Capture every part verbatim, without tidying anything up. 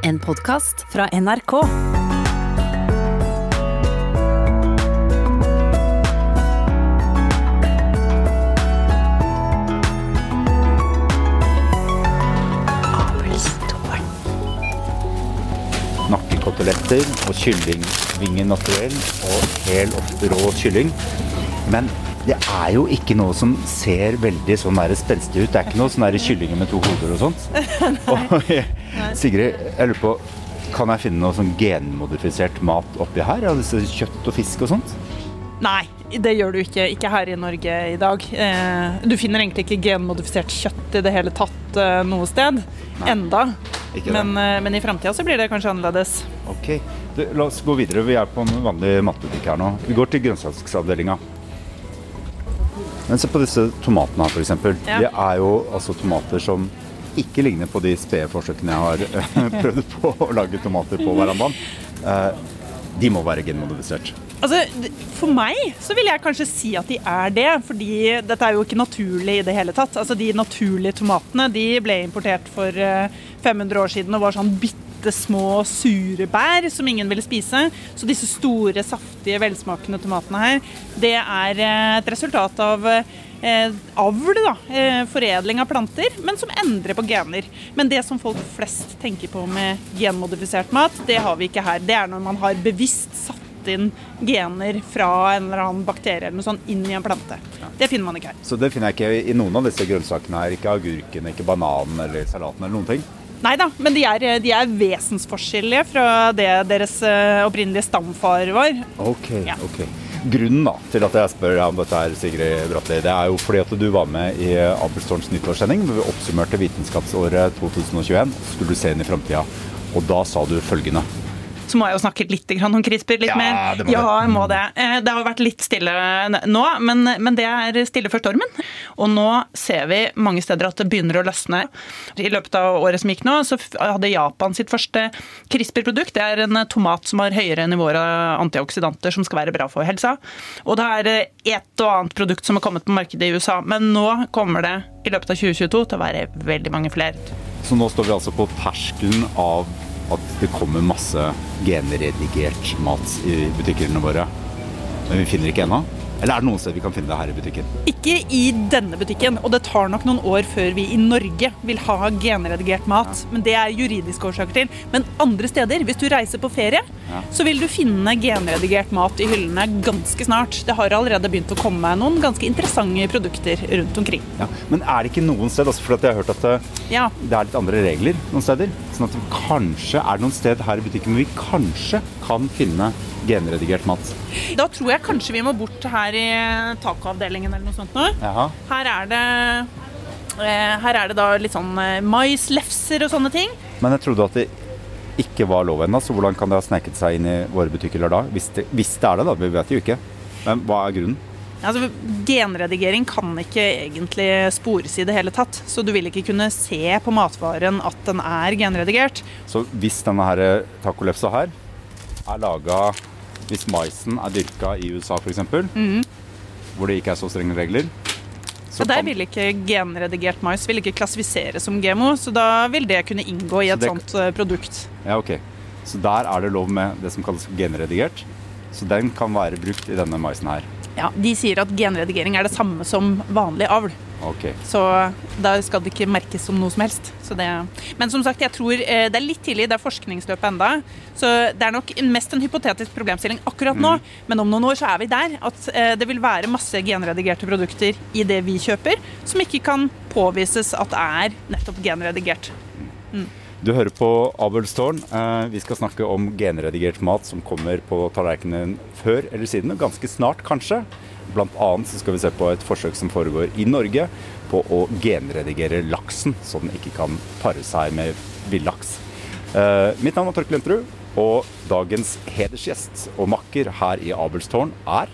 en podcast fra N R K. Nakkekoteletter og kyllingvinger naturell og hel og rå kylling. Men det er jo ikke noe som ser veldig sånn der spenstig ut. Det er ikke noe sånn der kyllinger med to hoder og sånt. Og Sigrid, jeg lurer på, kan jeg finne noe sånn genmodifisert mat oppi her? Ja, disse kjøtt og fisk og sånt? Nei, det gjør du ikke. Ikke her i Norge i dag. Du finner egentlig ikke genmodifisert kjøtt i det hele tatt noe sted. Nei. Enda. Men, men i fremtiden så blir det kanskje annerledes. Ok, du, la oss gå videre. Vi er på en vanlig matbutikk her nå. Vi går til grønnsaksavdelingen. Men se på disse tomatene her for eksempel. Ja. Det er jo altså tomater som ikke ligner på de spede forsøkene jeg har prøvd på å lage tomater på verandaen. De må være genmodifisert. Altså, for meg så vil jeg kanskje si at de er det, fordi dette er jo ikke naturlig i det hele tatt. Altså, de naturlige tomatene, de ble importert for fem hundre år siden og var sånn bitte små sure bær som ingen ville spise. Så disse store, saftige, velsmakende tomatene her, det er et resultat av eh, avl, da, eh, foredling av planter, men som endrer på gener. Men det som folk flest tenker på med genmodifisert mat, det har vi ikke her. Det er når man har bevisst satt inn gener fra en eller annen bakterie eller noe sånt inn i en plante. Det finner man ikke her. Så det finner jeg ikke i noen av disse grønnsakene her, ikke agurken, ikke bananen eller salaten eller noen ting? Neida, men de er, de er vesensforskjellige fra det deres opprinnelige stamfar var. Ok, ja. ok. Grunnen da, til at jeg spør om dette her, Sigrid Bratli, det er jo fordi at du var med i Abelstårns nyttårssending, hvor vi oppsummerte vitenskapsåret to tusen og tjueen, så skulle du se inn i fremtiden, og da sa du følgende. Så må jeg jo snakke litt om CRISPR litt ja, mer. Det må ja, jeg må det. Det har vært litt stille nå, men, men det er stille for stormen. Og nå ser vi mange steder at det begynner å løsne. I løpet av året som gikk nå, så hadde Japan sitt første CRISPR-produkt. Det er en tomat som har høyere nivåer av antioksidanter som skal være bra for helsa. Og det er et og annet produkt som har kommet på markedet i U S A, men nå kommer det i løpet av tjue tjueto til å være veldig mange flere. Så nå står vi altså på terskelen av at det kommer masse genredigert mat i butikkene våre. Men vi finner ikke ennå. Eller er det noen sted vi kan finne det her i butikken? Ikke i denne butikken, og det tar nok noen år før vi i Norge vil ha genredigert mat. Ja. Men det er juridiske årsaker til. Men andre steder, hvis du reiser på ferie, ja. så vil du finne genredigert mat i hyllene ganske snart. Det har allerede begynt å komme noen ganske interessante produkter rundt omkring. Ja. Men er det ikke noen sted, altså for jeg har hørt at det, ja. det er litt andre regler noen steder, sånn at kanskje er det noen sted her i butikken hvor vi kanskje kan finne genredigert mat. Da tror jeg kanskje vi må bort her i tacoavdelingen eller noe sånt nå. Jaha. Her er det her er det da litt sånn maislefser og sånne ting. Men jeg trodde at det ikke var lov ennå, så hvordan kan det ha sneket seg inn i våre butikker da? Hvis det, hvis det er det da, vi vet jo ikke. Men hva er grunnen? Altså, genredigering kan ikke egentlig spores i det hele tatt, så du vil ikke kunne se på matvaren at den er genredigert. Så hvis denne her tacolefsa her er laget, hvis maisen er dyrket i U S A for eksempel, mm. hvor det ikke er så strenge regler, så ja, der kan... vil ikke genredigert mais vil ikke klassifiseres som G M O, så da vil det kunne inngå i et det... sånt produkt. Ja, ok. Så der er det lov med det som kalles genredigert, så den kan være brukt i denne maisen her. Ja, de sier at genredigering er det samme som vanlig avl. Okay. Så da skal det ikke merkes som noe som helst. Så det... Men som sagt, jeg tror det er litt tidlig, det er forskningsløpet enda. Så det er nok mest en hypotetisk problemstilling akkurat nå. Mm. Men om noen år så er vi der, at det vil være masse genredigerte produkter i det vi kjøper, som ikke kan påvises at er nettopp genredigert. Mm. Du hører på Abelstårn. Vi skal snakke om genredigert mat som kommer på tallerkenen før eller siden, og ganske snart kanskje. Blant annet så skal vi se på et forsøk som foregår i Norge på å genredigere laksen, så den ikke kan pare seg med villaks. Mitt navn er Torkel Enterud, og dagens hedersgjest og makker her i Abelstårn er...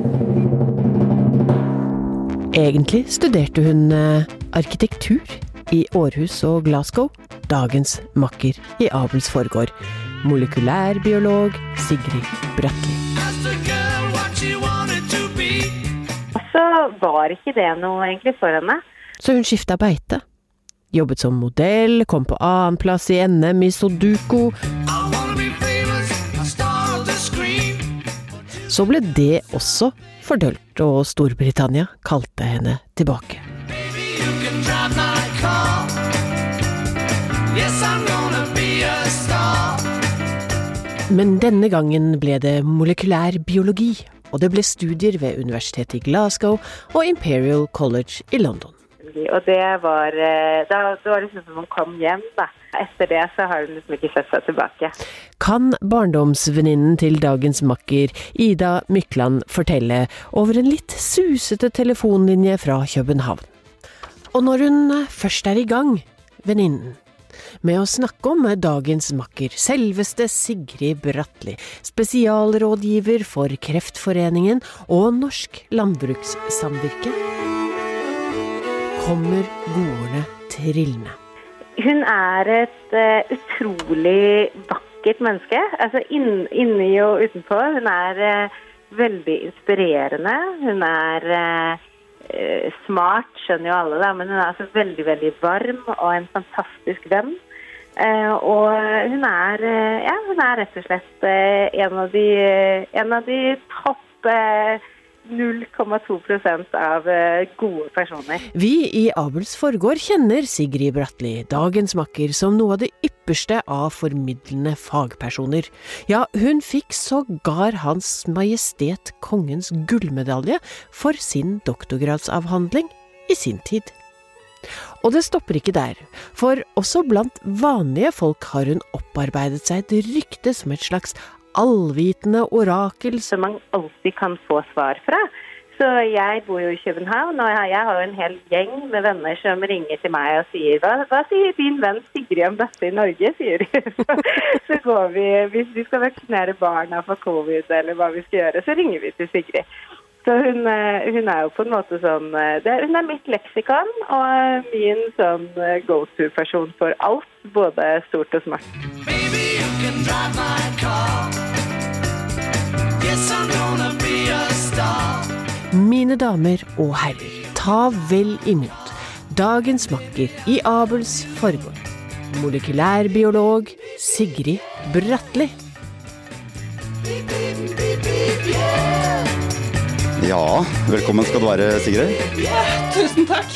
Egentlig studerte hun arkitektur i Århus og Glasgow. Dagens makker i Abels forgård, molekylærbiolog Sigrid Bratli. Så var ikke det noe egentlig for henne. Så hun skiftet beite. Jobbet som modell, kom på annen plass i N M i Sudoku. Så ble det også fordølt, og Storbritannia kalte henne tilbake. Men denne gangen ble det molekylær biologi, og det ble studier ved Universitetet i Glasgow og Imperial College i London. Og det var, da, det var liksom som hun kom hjem da. Etter det så har hun liksom ikke sett seg tilbake. Kan barndomsvenninnen til dagens makker, Ida Mykland, fortelle over en litt susete telefonlinje fra København. Og når hun først er i gang, venninnen, med å snakke om dagens makker, selveste Sigrid Bratteli, spesialrådgiver for Kreftforeningen og Norsk Landbrukssamvirke, kommer godene trillende. Hun er et uh, utrolig vakkert menneske, altså inn, inni og utenpå. Hun er uh, veldig inspirerende, hun er uh, smart, skjønner jo alle da, men hun er altså veldig, veldig varm og en fantastisk venn. Uh, og hun er, uh, ja, hun er rett og slett uh, en av de, uh, en av de topp uh, null komma to prosent av gode personer. Vi i Abels Forgård kjenner Sigrid Bratteli, dagens makker, som noe av det ypperste av formidlende fagpersoner. Ja, hun fikk sågar Hans Majestet Kongens gullmedalje for sin doktorgradsavhandling i sin tid. Og det stopper ikke der, for også blant vanlige folk har hun opparbeidet seg et rykte som et slags allvitende orakel som man alltid kan få svar fra. Så jeg bor jo i København, og jeg har jo en hel gjeng med venner som ringer til meg og sier, hva, hva sier din venn Sigrid om dette i Norge, sier de. Så, så går vi, hvis vi skal vaksinere barna for covid, eller hva vi skal gjøre, så ringer vi til Sigrid. Så hun, hun er jo på en måte sånn, det, hun er mitt leksikon, og min sånn go-to-person for alt, både stort og smart. Baby, you can drive my car. Yes, I'm gonna be a star. Mine damer og herrer, ta vel imot dagens makker i Abels Forgård, molekylærbiolog Sigrid Bratteli. Ja, velkommen skal du være, Sigrid. Ja, tusen takk.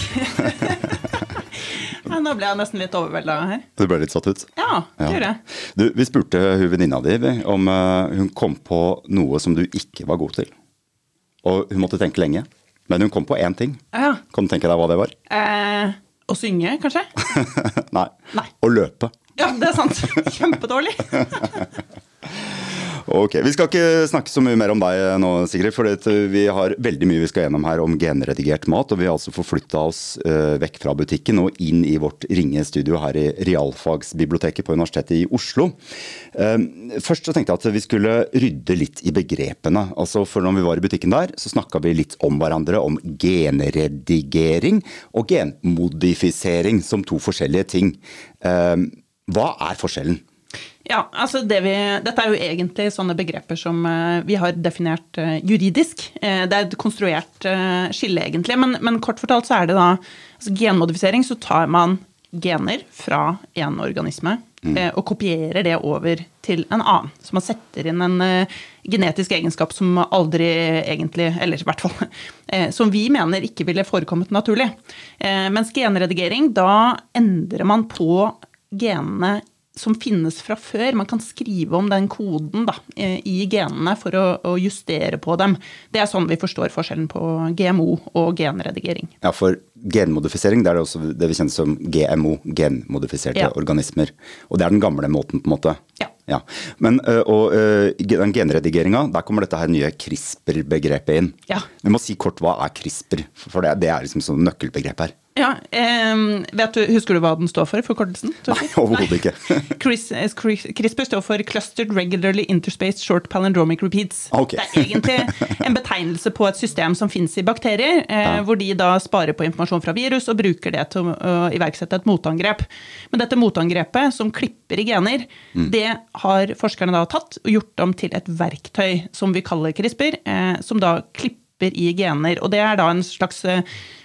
Ja, nå ble jeg nesten litt overveldet her. Du ble litt satt ut? Ja, det gjør jeg. Du, vi spurte hun venninna di om uh, hun kom på noe som du ikke var god til. Og hun måtte tenke lenge. Men hun kom på én ting. Ja. Kan du tenke deg hva det var? Eh, å synge, kanskje? Nei. Nei. Å løpe. Ja, det er sant. Kjempedårlig. Ok, vi skal ikke snakke så mye mer om deg nå, Sigrid, for vi har veldig mye vi skal gjennom her om genredigert mat, og vi har altså forflyttet oss uh, vekk fra butikken og inn i vårt ringestudio her i Realfagsbiblioteket på Universitetet i Oslo. Uh, først så tenkte jeg at vi skulle rydde litt i begrepene, altså for når vi var i butikken der, så snakket vi litt om hverandre, om genredigering og genmodifisering som to forskjellige ting. Uh, hva er forskjellen? Ja, altså det vi, dette er jo egentlig sånne begreper som uh, vi har definert uh, juridisk. Uh, det er et konstruert uh, skille egentlig, men, men kort fortalt så er det da altså genmodifisering, så tar man gener fra en organisme mm. uh, og kopierer det over til en annen. Så man setter inn en uh, genetisk egenskap som aldri egentlig, eller i hvert fall, uh, som vi mener ikke ville forekommet naturlig. Uh, mens genredigering, da endrer man på genene som finnes fra før. Man kan skrive om den koden da, i genene for å, å justere på dem. Det er sånn vi forstår forskjellen på G M O og genredigering. Ja, for genmodifisering, det er det også det vi kjenner som G M O, genmodifiserte ja. organismer. Og det er den gamle måten på en måte. Ja. Ja. Men og, den genredigeringen, der kommer dette her nye CRISPR-begrepet inn. Ja. Vi må si kort hva er CRISPR, for det, det er liksom sånn nøkkelbegrep her. Ja, eh, vet du, husker du hva den står for, forkortelsen? Nei, overhodet ikke. CRISPR står for Clustered Regularly Interspaced Short Palindromic Repeats. Okay. Det er egentlig en betegnelse på et system som finnes i bakterier, eh, ja. hvor de da sparer på informasjon fra virus og bruker det til å, å iverksette et motangrep. Men dette motangrepet som klipper i gener, mm. det har forskerne da tatt og gjort om til et verktøy som vi kaller CRISPR, eh, som da klipper i gener. Og det er da en slags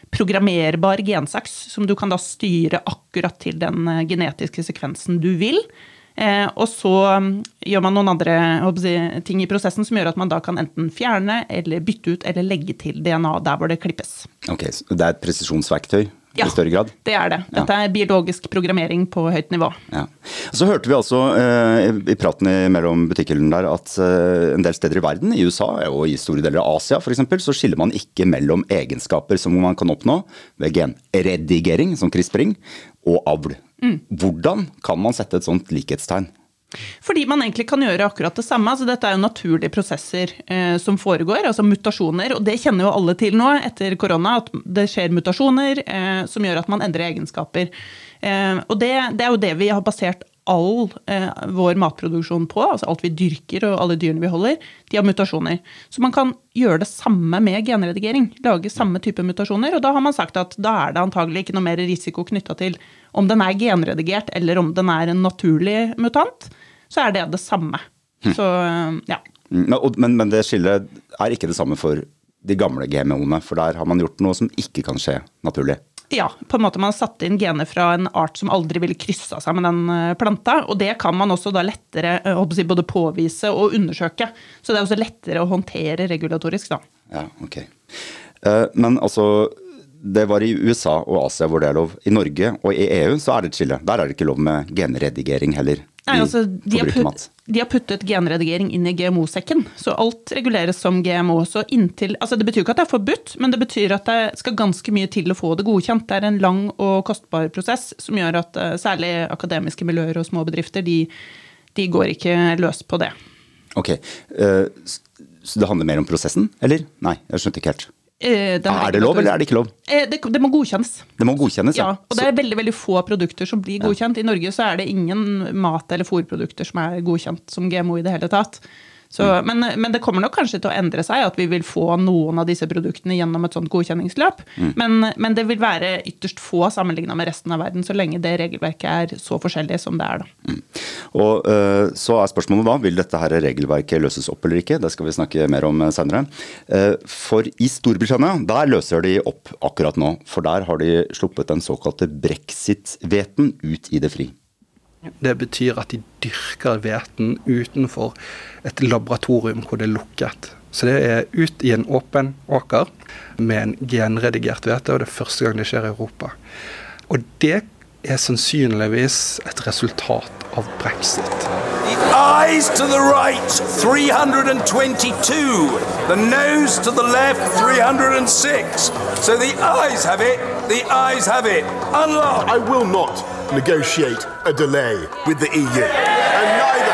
programmerbar gensaks, som du kan da styre akkurat til den genetiske sekvensen du vil. Eh, og så gjør man noen andre jeg, ting i prosessen som gjør at man da kan enten fjerne eller bytte ut eller legge til D N A der hvor det klippes. Ok, så det er et presisjonsverktøy ja, i større grad? Det er det. Dette ja. er biologisk programmering på høyt nivå. Ja. Så hørte vi altså eh, i praten mellom butikkene der at eh, en del steder i verden, i U S A og i store deler av Asia for eksempel, så skiller man ikke mellom egenskaper som man kan oppnå ved genredigering, som CRISPring, og avl. Mm. Hvordan kan man sette et sånt likhetstegn? Fordi man egentlig kan gjøre akkurat det samme. Altså, dette er jo naturlige prosesser eh, som foregår, altså mutasjoner, og det kjenner jo alle til nå etter korona, at det skjer mutasjoner eh, som gjør at man endrer egenskaper. Eh, og det, det er jo det vi har basert all eh, vår matproduksjon på, altså alt vi dyrker og alle dyrene vi holder, de har mutasjoner. Så man kan gjøre det samme med genredigering, lage samme type mutasjoner, og da har man sagt at da er det antagelig ikke noe mer risiko knyttet til om den er genredigert eller om den er en naturlig mutant, så er det det samme. Hm. Så, ja. Men, men det skillet er ikke det samme for de gamle G M O-ene, for der har man gjort noe som ikke kan skje naturlig. Ja, på en måte man har satt inn gener fra en art som aldri ville krysse seg med den planta, og det kan man også da lettere jeg, både påvise og undersøke. Så det er også lettere å håndtere regulatorisk da. Ja, ok. Uh, men altså, det var i U S A og Asia hvor det er lov. I Norge og i E U så er det et skille. Der er det ikke lov med genredigering heller. Nei, altså, de, har putt, de har puttet genredigering inn i G M O-sekken, så alt reguleres som G M O. Så inntil, altså det betyr ikke at det er forbudt, men det betyr at det skal ganske mye til å få det godkjent. Det er en lang og kostbar prosess som gjør at særlig akademiske miljøer og små bedrifter, de, de går ikke løs på det. Ok, uh, så det handler mer om prosessen, eller? Nei, jeg skjønte ikke helt. Er det lov, eller er det ikke lov? Det, det må godkjennes. Det må godkjennes, ja. Ja, og det er veldig, veldig få produkter som blir godkjent. I Norge så er det ingen mat- eller fôrprodukter som er godkjent som G M O i det hele tatt. Så, mm. men, men det kommer nok kanskje til å endre seg, at vi vil få noen av disse produktene gjennom et sånt godkjenningsløp. Mm. Men, men det vil være ytterst få sammenlignet med resten av verden, så lenge det regelverket er så forskjellig som det er da. Mm. Og uh, så er spørsmålet da, vil dette her regelverket løses opp eller ikke? Det skal vi snakke mer om senere. Uh, for i Storbritannia, der løser de opp akkurat nå, for der har de sluppet den såkalte Brexit-veten ut i det fri. Det betyr at de dyrker hveten utenfor et laboratorium hvor det er lukket. Så det er ut i en åpen åker med en genredigert hvete, og det er første gang det skjer i Europa. Og det er sannsynligvis et resultat av Brexit. The eyes to the right, three hundred twenty-two. The nose to the left, three hundred six. So the eyes have it, the eyes have it. Unlock! I will not negotiate a delay with the E U. And neither.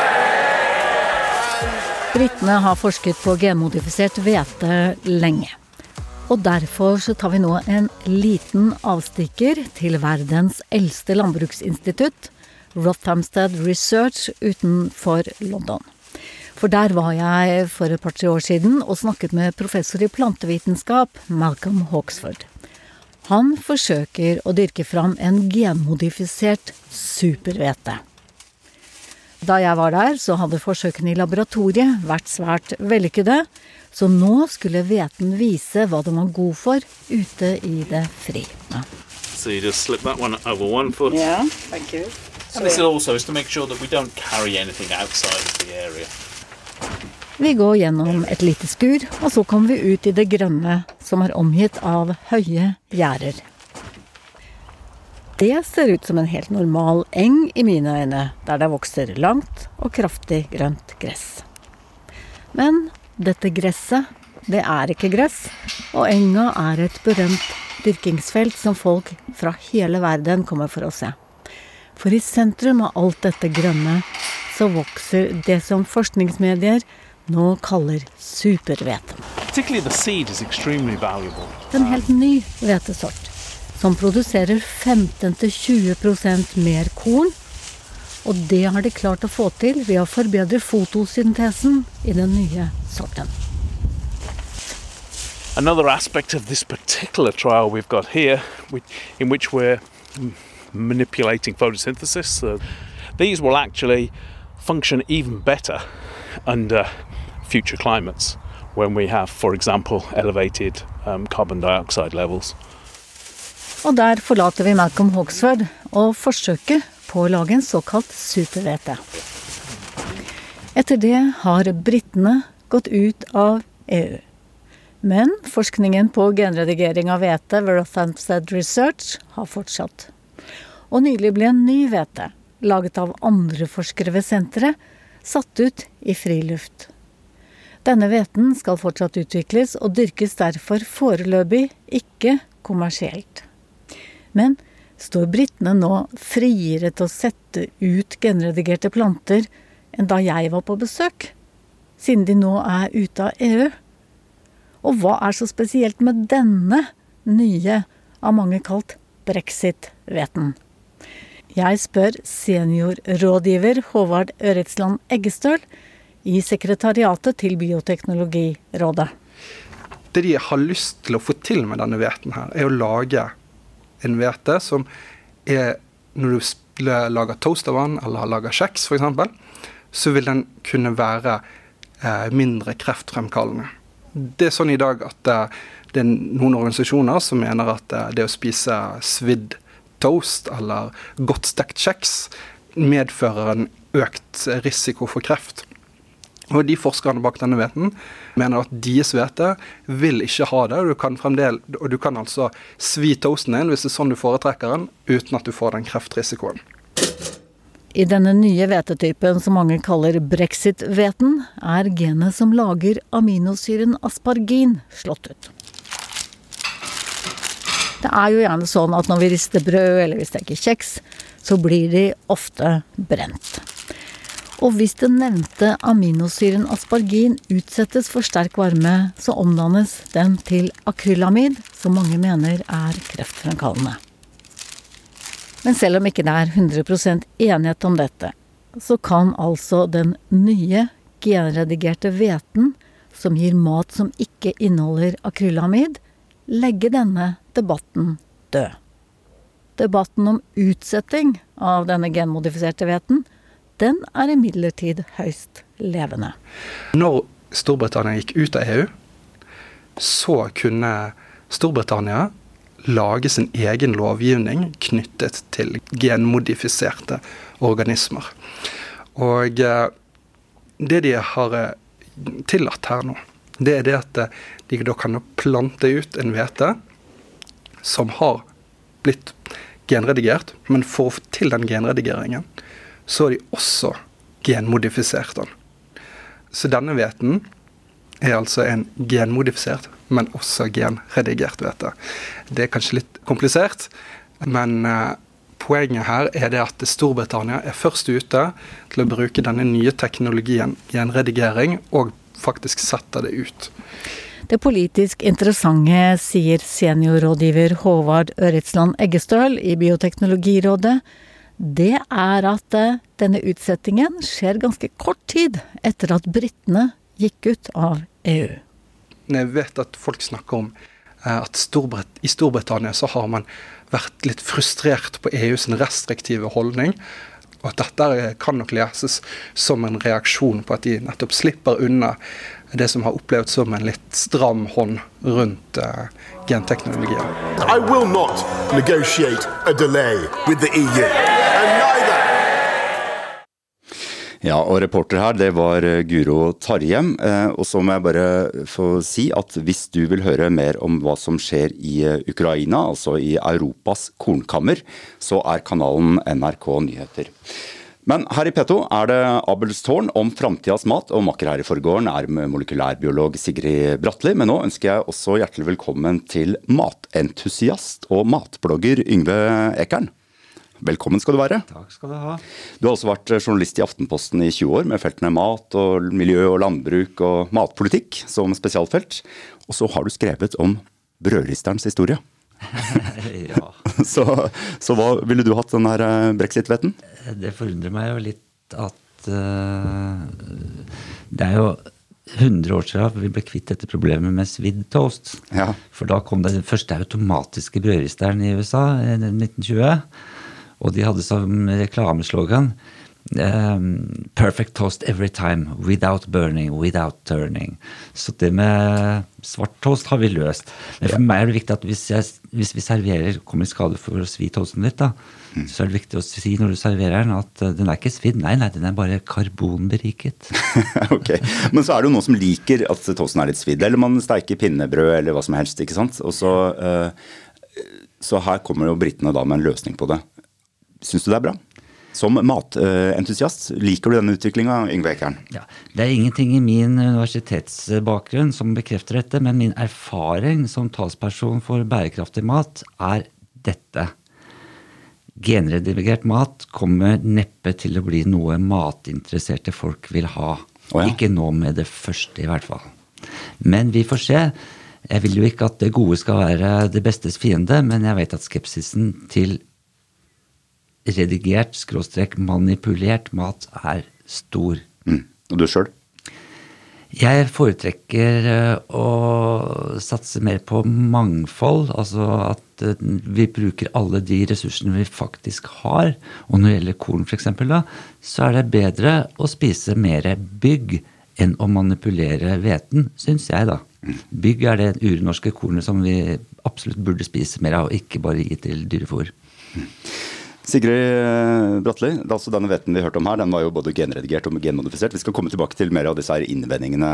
Britene har forsket på genmodifisert hvete lenge. Og derfor så tar vi nå en liten avstikker til verdens eldste landbruksinstitutt, Rothamsted Research utenfor London. For der var jeg for et par-tre år siden og snakket med professor i plantevitenskap, Malcolm Hawksford. Han forsøker å dyrke fram en genmodifisert superhvete. Da jeg var der, så hadde forsøkene i laboratoriet vært svært vellykkede, så nå skulle hveten vise hva den var god for ute i det fri. Ja. So you just slip that one over one foot. Yeah, thank you. And this also is to make sure that we don't carry anything outside of the area. Vi går gjennom et lite skur, og så kommer vi ut i det grønne, som er omgitt av høye gjerder. Det ser ut som en helt normal eng i mine øyne, der det vokser langt og kraftig grønt gress. Men dette gresset, det er ikke gress, og enga er et berømt dyrkingsfelt som folk fra hele verden kommer for å se. For i sentrum av alt dette grønne, så vokser det som forskningsmedier nå kaller superhveten. Particularly the seed is extremely valuable. En helt ny hvetesort, som produserer femten til tjue prosent mer korn, og det har de klart å få til ved å forbedre fotosyntesen i den nye sorten. Another aspect of this particular trial we've got here, in which we're manipulating photosynthesis, uh, these will actually function even better under future climates when we have, for example, elevated um, carbon dioxide levels. Og der forlater vi Malcolm Hoxford og forsøket på å lage en såkalt supervete. Etter det har brittene gått ut av E U. Men forskningen på genredigering av hvete ved Rothamsted Research har fortsatt. Og nylig ble en ny hvete, laget av andre forskere ved senteret, satt ut i friluft. Denne hveten skal fortsatt utvikles og dyrkes derfor foreløpig ikke kommersielt. Men står brittene nå friere til å sette ut genredigerte planter enn da jeg var på besøk, siden de nå er ute av E U? Og hva er så spesielt med denne nye, av mange kalt Brexit-hveten? Jeg spør seniorrådgiver Håvard Øretsland Eggestøl i sekretariatet til Bioteknologirådet. Det de har lyst til å få til med denne hveten her, er å lage en hvete som er, når du lager toast av den, eller lager kjeks for eksempel, så vil den kunne være eh, mindre kreftfremkallende. Det er sånn i dag at uh, det er noen organisasjoner som mener at uh, det å spise svidd toast eller godt stekt kjeks medfører en økt risiko for kreft. Og de forskerne bak denne hveten mener at deres hvete vil ikke ha det, og du kan, fremdel, og du kan altså svi toasten din hvis det er sånn du foretrekker den, uten at du får den kreftrisikoen. I denne nye hvetetypen som mange kaller Brexit-hveten, er genet som lager aminosyren aspargin slått ut. Det er jo gjerne sånn at når vi rister brød eller vi steker kjeks, så blir de ofte brent. Og hvis den nevnte aminosyren aspargin utsettes for sterk varme, så omdannes den til akrylamid, som mange mener er kreftfremkallende. Men selv om ikke det er hundre prosent enighet om dette, så kan altså den nye genredigerte hveten, som gir mat som ikke inneholder akrylamid, legge denne debatten død. Debatten om utsetting av denne genmodifiserte hveten, den er imidlertid høyst levende. Når Storbritannia gikk ut av E U, så kunne Storbritannia lage sin egen lovgivning knyttet til genmodifiserte organismer. Og det de har tillatt her nå, det er det at de da kan plante ut en hvete som har blitt genredigert, men for å få til den genredigeringen, så har de også genmodifisert den. Så denne hveten er altså en genmodifisert, men også genredigert hvete. Det er kanskje litt komplisert, men eh, poenget her er det at Storbritannia er først ute til å bruke denne nye teknologien, genredigering, og faktisk setter det ut. Det politisk interessante, sier seniorrådgiver Håvard Øretsland Eggestøl i Bioteknologirådet, det er at denne utsettingen skjer ganske kort tid etter at brittene gikk ut av E U. Jeg vet at folk snakker om at Storbrit- i Storbritannia så har man vært litt frustrert på E U's restriktive holdning, og at dette kan nok leses som en reaksjon på at de nettopp slipper unna det som har opplevd som en litt stram hånd rundt uh, genteknologien. I will not negotiate a delay with the E U. And neither. Ja, og reporter her, det var Guro Tarjem, og så må jeg bare få si at hvis du vil høre mer om hva som skjer i Ukraina, altså i Europas kornkammer, så er kanalen N R K Nyheter. Men her i P to er det Abelstårn om fremtidens mat, og makker her i forgården er molekylærbiolog Sigrid Bratli, men nå ønsker jeg også hjertelig velkommen til matentusiast og matblogger Yngve Ekern. Velkommen skal du være. Takk skal du ha. Du har også vært journalist i Aftenposten i tjue år med feltene mat og miljø og landbruk og matpolitikk som spesialfelt. Og så har du skrevet om brødristerens historie. Ja. så, så hva ville du hatt den her Brexit-hveten? Det forundrer meg jo litt at uh, det er jo hundre år siden vi ble kvitt dette problemet med svidd toast. Ja. For da kom det den første automatiske brødristeren i U S A i nitten tjue. Og de hadde som reklameslogan um, Perfect toast every time, without burning, without turning. Så det med svart toast har vi løst. Men for meg er det viktig at hvis jeg hvis vi serverer, kommer i skade for å svi toasten litt da, mm. så er det viktig å si når du serverer den at den er ikke svidd, nei, nei, den er bare karbonberiket. Ok, men så er det jo noen som liker at toasten er litt svidd, eller man steker pinnebrød eller hva som helst, ikke sant? Og så, uh, så her kommer jo brittene da med en løsning på det. Synes du det er bra? Som matentusiast, liker du denne utviklingen, Yngve Ekern? Ja, det er ingenting i min universitetsbakgrunn som bekrefter dette, men min erfaring som talsperson for bærekraftig mat er dette. Genredigert mat kommer neppe til å bli noe matinteresserte folk vil ha. Oh, ja. Ikke nå med det første i hvert fall. Men vi får se. Jeg vil jo ikke at det gode skal være det bestes fiende, men jeg vet at skepsisen til redigert, skråstrek, manipulert mat er stor. Mm. Og du selv? Jeg foretrekker å satse mer på mangfold, altså at vi bruker alle de ressursene vi faktisk har. Og når det gjelder korn for eksempel da, så er det bedre å spise mer bygg enn å manipulere hveten, synes jeg da. Mm. Bygg er det urnorske kornet som vi absolutt burde spise mer av, og ikke bare gi til dyrefôr. Mm. Sigrid Bratli, altså denne hveten vi hørte om her, den var jo både genredigert og genmodifisert. Vi skal komme tilbake til mer av disse her innvendingene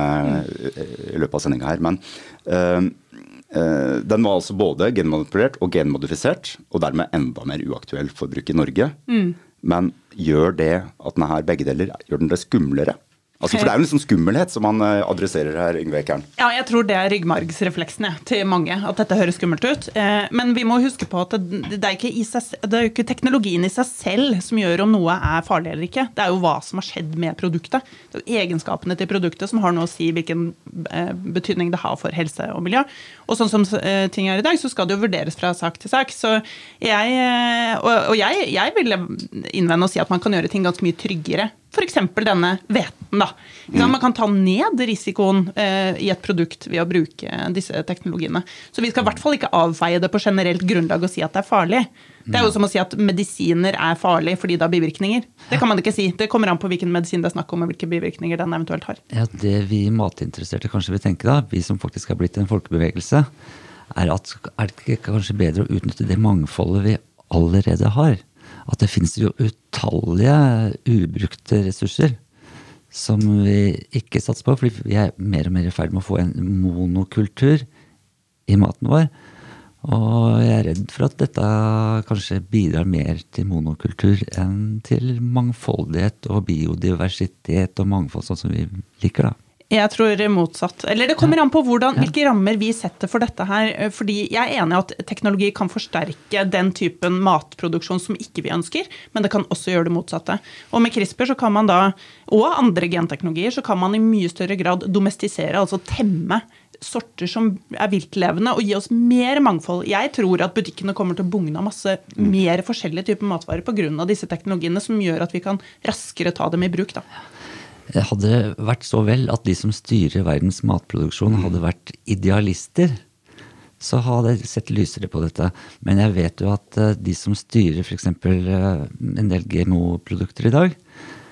i løpet av sendingen her, men uh, uh, den var altså både genmanipulert og genmodifisert, og dermed enda mer uaktuell for bruk i Norge. Mm. Men gjør det at denne her begge deler, gjør den det skumlere? Altså, for det er jo en sånn skummelhet som man adresserer her, Yngve Ekern. Ja, jeg tror det er ryggmargsrefleksene til mange, at dette høres skummelt ut. Men vi må huske på at det, det, er ikke i seg, det er jo ikke teknologien i seg selv som gjør om noe er farlig eller ikke. Det er jo hva som har skjedd med produktet. Det er jo egenskapene til produktet som har noe å si hvilken betydning det har for helse og miljø. Og sånn som ting er i dag, så skal det jo vurderes fra sak til sak. Så jeg, og, og jeg, jeg vil innvende og si at man kan gjøre ting ganske mye tryggere. For eksempel denne hveten da. Mm. Man kan ta ned risikoen eh, i et produkt ved å bruke disse teknologiene. Så vi skal i hvert fall ikke avfeie det på generelt grunnlag og si at det er farlig. Det er jo som å si at medisiner er farlig fordi det har bivirkninger. Det kan man ikke si. Det kommer an på hvilken medisin det er snakk om og hvilke bivirkninger den eventuelt har. Ja, det vi matinteresserte kanskje vil tenke da, vi som faktisk har blitt en folkebevegelse, er at er det ikke kanskje bedre å utnytte det mangfoldet vi allerede har? At det finnes jo utallige ubrukte ressurser som vi ikke satser på, fordi vi er mer og mer i ferd med å få en monokultur i maten vår. Og jeg er redd for at dette kanskje bidrar mer til monokultur enn til mangfoldighet og biodiversitet og mangfold, sånn som vi liker da. Jeg tror motsatt. Eller det kommer an på hvordan, hvilke rammer vi setter for dette her. Fordi jeg er enig i at teknologi kan forsterke den typen matproduksjon som ikke vi ønsker, men det kan også gjøre det motsatte. Og med CRISPR så kan man da, og andre genteknologier, så kan man i mye større grad domestisere, altså temme sorter som er viltlevende og gi oss mer mangfold. Jeg tror at butikkene kommer til å bugne av masse mer forskjellige typer matvarer på grunn av disse teknologiene som gjør at vi kan raskere ta dem i bruk da. Hadde det vært så vel at de som styrer verdens matproduksjon hadde vært idealister, så hadde jeg sett lysere på dette. Men jeg vet jo at de som styrer for eksempel en del G M O-produkter i dag,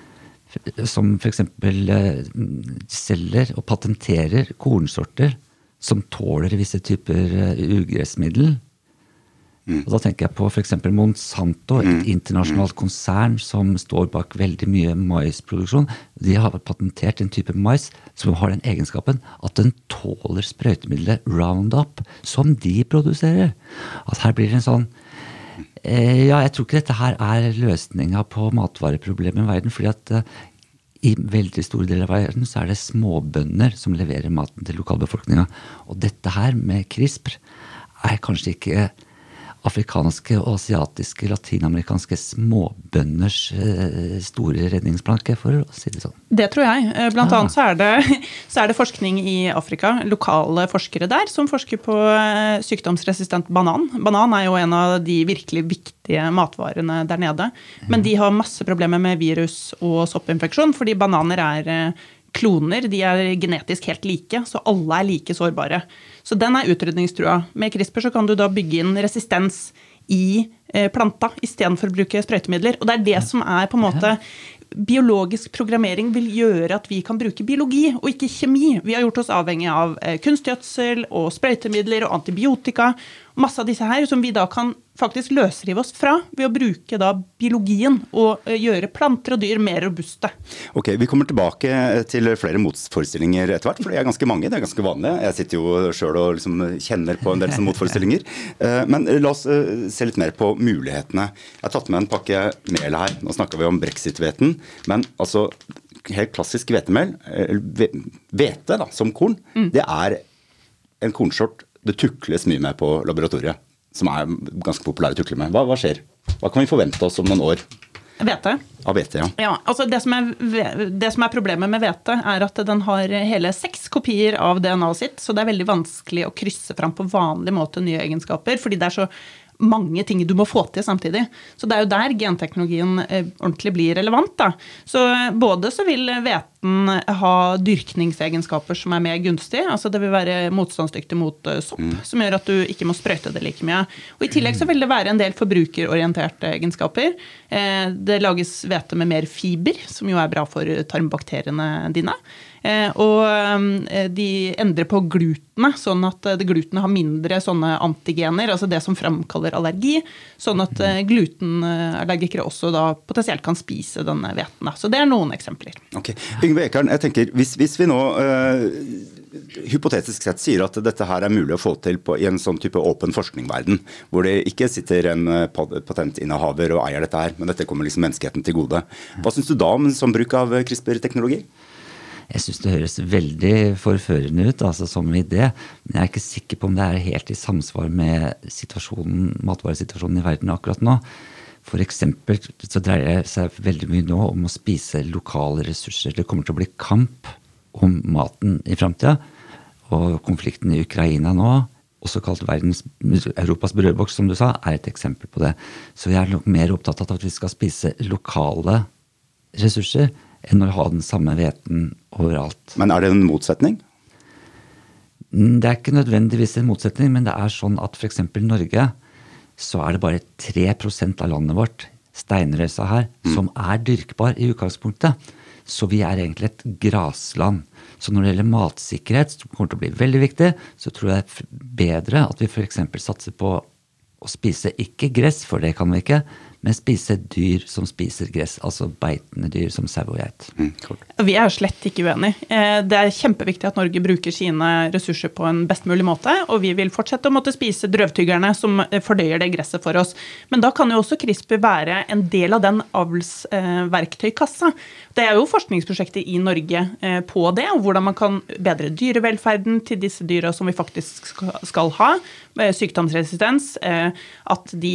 som for eksempel selger og patenterer kornsorter som tåler visse typer ugressmiddel. Mm. Og da tenker jeg på for eksempel Monsanto, et mm. internasjonalt konsern som står bak veldig mye maisproduksjon. De har patentert en type mais som har den egenskapen at den tåler sprøytemiddelet Roundup som de produserer. At her blir det en sånn eh, ja, jeg tror ikke dette her er løsningen på matvareproblemet i verden, fordi at eh, i veldig store deler av verden så er det småbønder som leverer maten til lokalbefolkningen. Og dette her med CRISPR er kanskje ikke afrikanske og asiatiske, latinamerikanske småbønders eh, store redningsplanke, for å si det sånn. Det tror jeg. Blant ah. annet så er, det, så er det forskning i Afrika, lokale forskere der, som forsker på sykdomsresistent banan. Banan er jo en av de virkelig viktige matvarene der nede. Men de har masse problemer med virus og soppinfeksjon, fordi bananer er kloner, de er genetisk helt like, så alle er like sårbare. Så den er utrydningstrua. Med CRISPR så kan du da bygge inn resistens i eh, planta, i stedet for å bruke sprøytemidler. Og det er det som er på en måte, biologisk programmering vil gjøre at vi kan bruke biologi, og ikke kjemi. Vi har gjort oss avhengig av eh, kunstgjødsel og sprøytemidler og antibiotika, masse av disse her som vi da kan faktisk løsrive oss fra ved å bruke da biologien og gjøre planter og dyr mer robuste. Ok, vi kommer tilbake til flere motforestillinger etter hvert, for det er ganske mange, det er ganske vanlig. Jeg sitter jo selv og liksom kjenner på en del som motforestillinger. Men la oss se litt mer på mulighetene. Jeg har tatt med en pakke mel her. Nå snakker vi om brexit-hveten, men altså helt klassisk hvetemel, hvete da, som korn, mm. det er en kornsort det tukles mye med på laboratoriet, som er ganske populære å tukle med. Hva, hva skjer? Hva kan vi forvente oss om noen år? Hvete. Av hvete, ja. Ja, altså det som, er, det som er problemet med hvete er at den har hele seks kopier av D N A sitt, så det er veldig vanskelig å krysse fram på vanlig måte nye egenskaper, fordi det er så mange ting du må få til samtidig. Så det er jo der genteknologien eh, ordentlig blir relevant da. Så både så vil hveten ha dyrkningsegenskaper som er mer gunstig, altså det vil være motstandsdyktig mot uh, sopp, mm. som gjør at du ikke må sprøyte det like mye. Og i tillegg så vil det være en del forbrukerorienterte egenskaper. Eh, det lages hvete med mer fiber, som jo er bra for tarmbakteriene dine. Eh, og eh, de endrer på glutene, sånn at eh, glutene har mindre sånne antigener, altså det som fremkaller allergi, sånn at eh, glutenallergikere også da potensielt kan spise denne hveten. Så det er noen eksempler. Ok, Yngve Ekern, jeg tenker, hvis, hvis vi nå eh, hypotetisk sett sier at dette her er mulig å få til på, i en sånn type åpen forskningverden, hvor det ikke sitter en patentinnehaver og eier dette her, men dette kommer liksom menneskeheten til gode. Hva synes du da om sånn bruk av CRISPR-teknologi? Jeg synes det høres veldig forførende ut, altså som idé, men jeg er ikke sikker på om det er helt i samsvar med situasjonen, matvaresituasjonen i verden akkurat nå. For eksempel så dreier det seg veldig mye nå om å spise lokale ressurser. Det kommer til å bli kamp om maten i fremtiden, og konflikten i Ukraina nå, også kalt verdens, Europas brødboks, som du sa, er et eksempel på det. Så jeg er nok mer opptatt av at vi skal spise lokale ressurser, enn å ha den samme hveten overalt. Men er det en motsetning? Det er ikke nødvendigvis en motsetning, men det er sånn at for eksempel Norge, så er det bare tre prosent av landet vårt, steinrøysa her, mm. som er dyrkbar i utgangspunktet. Så vi er egentlig et grasland. Så når det gjelder matsikkerhet, som kommer til å bli veldig viktig, så tror jeg det er bedre at vi for eksempel satser på å spise ikke gress, for det kan vi ikke, men spise dyr som spiser gress, altså beitende dyr som sau og geit. Mm, cool. Vi er slett ikke uenige. Det er kjempeviktig at Norge bruker sine ressurser på en best mulig måte, og vi vil fortsette å måtte spise drøvtyggerne som fordøyer det gresset for oss. Men da kan jo også CRISPR være en del av den avlsverktøykassa. Det er jo forskningsprosjekter i Norge på det, og hvordan man kan bedre dyrevelferden til disse dyra som vi faktisk skal ha, sykdomsresistens, at de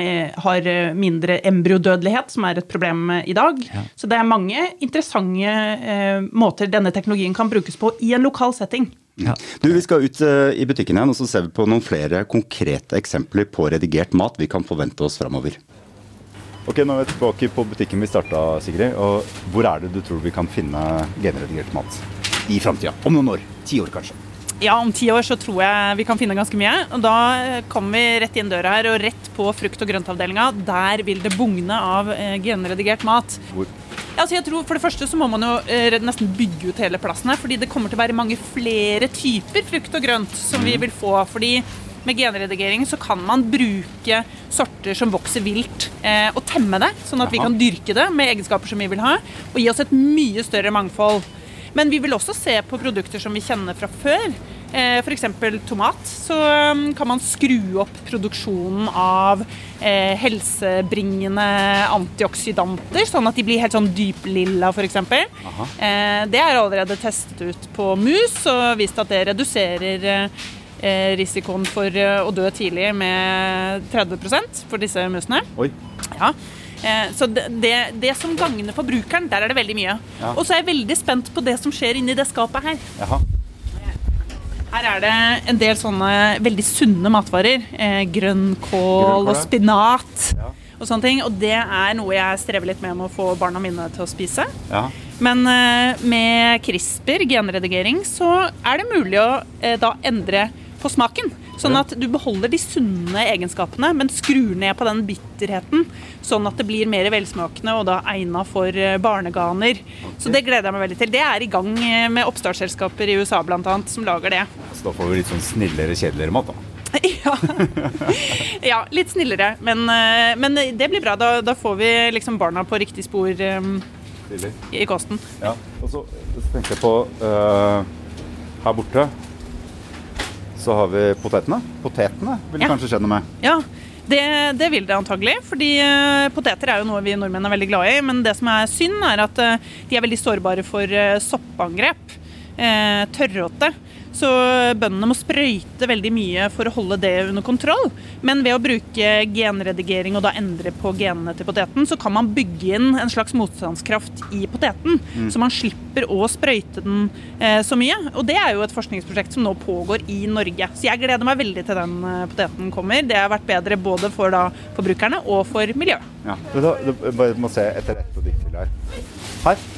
har mindre embryodødelighet, som er et problem i dag. Ja. Så det er mange interessante eh, måter denne teknologien kan brukes på i en lokal setting. Ja. Du, vi skal ut uh, i butikken igjen, og så ser vi på noen flere konkrete eksempler på redigert mat vi kan forvente oss fremover. Ok, nå er vi tilbake på butikken vi startet, Sigrid, og hvor er det du tror vi kan finne genredigert mat i fremtiden? Om noen år, ti år kanskje? Ja, om ti år så tror jeg vi kan finne ganske mye, og da kommer vi rett inn døra her og rett på frukt- og grøntavdelingen. Der vil det bugne av eh, genredigert mat. Hvor? Ja, altså jeg tror for det første så må man jo eh, nesten bygge ut hele plassen her, fordi det kommer til å være mange flere typer frukt og grønt som vi vil få, fordi med genredigering så kan man bruke sorter som vokser vilt eh, og temme det, sånn at Aha. vi kan dyrke det med egenskaper som vi vil ha, og gi oss et mye større mangfold. Men vi vil også se på produkter som vi kjenner fra før. Eh, for eksempel tomat. Så um, kan man skru opp produksjonen av eh, helsebringende antioksidanter, sånn at de blir helt sånn dyplilla for eksempel. Eh, det er allerede testet ut på mus, og vist at det reduserer eh, risikoen for eh, å dø tidlig med tretti prosent for disse musene. Oi. Ja. Så det, det, det som gagner forbrukeren, der er det veldig mye. Ja. Og så er jeg veldig spent på det som skjer inni det skapet her. Jaha. Her er det en del sånne veldig sunne matvarer. Eh, grønnkål og spinat ja. og sånne ting. Og det er noe jeg strever litt med å få barna mine til å spise. Ja. Men eh, med CRISPR, genredigering, så er det mulig å eh, da endre på smaken. Sånn at du beholder de sunne egenskapene, men skrur ned på den bitterheten, sånn at det blir mer velsmakende og da egnet for barneganer. Okay. Så det gleder jeg meg veldig til. Det er i gang med oppstartsselskaper i U S A blant annet, som lager det. Så da får vi litt sånn snillere, kjedeligere mat da? Ja. Ja, litt snillere, men, men det blir bra. Da, da får vi liksom barna på riktig spor um, i kosten. Ja, og så, så tenker jeg på uh, her borte så har vi potetene. Potetene vil det ja. kanskje skje noe med. Ja, det, det vil det antagelig, fordi uh, poteter er jo noe vi nordmenn er veldig glad i, men det som er synd er at uh, de er veldig sårbare for uh, soppangrep, uh, tørråte. Så bøndene må sprøyte veldig mye for å holde det under kontroll. Men ved å bruke genredigering og da endre på genene til poteten, så kan man bygge inn en slags motstandskraft i poteten, mm. så man slipper å sprøyte den eh, så mye. Og det er jo et forskningsprosjekt som nå pågår i Norge. Så jeg gleder meg veldig til den eh, poteten kommer. Det har vært bedre både for da, forbrukerne og for miljøet. Ja, da, bare må se etter ett produkt til her. Her.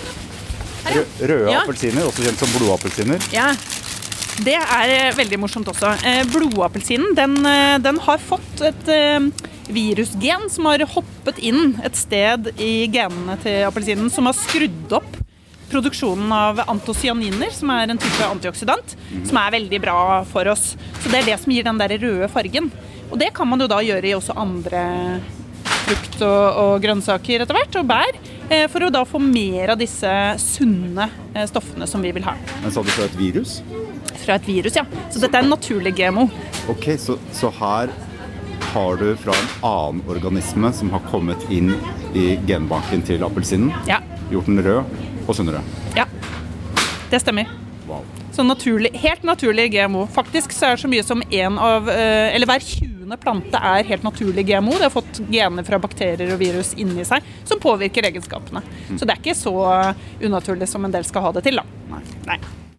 Rø røde ja. appelsiner, også kjent som blodappelsiner. Ja. Det er veldig morsomt også. Blodappelsinen, den, den har fått et virusgen som har hoppet inn et sted i genene til appelsinen, som har skrudd opp produksjonen av antocyaniner, som er en type antioksidant, mm. som er veldig bra for oss. Så det er det som gir den der røde fargen. Og det kan man jo da gjøre i også andre frukt og, og grønnsaker etter hvert, og bær, for å da få mer av disse sunne stoffene som vi vil ha. Men sa du fra et virus? Fra et virus, ja. Så dette er en naturlig G M O. Ok, så, så her har du fra en annen organisme som har kommet inn i genbanken til appelsinen, ja. gjort den rød og sunnere. Ja, det stemmer. Wow. Så naturlig, helt naturlig G M O. Faktisk så er det så mye som en av, eller hver tjuende plante er helt naturlig G M O. Det har fått gener fra bakterier og virus inni seg som påvirker egenskapene. Mm. Så det er ikke så unaturlig som en del skal ha det til, da. Nei. Nei.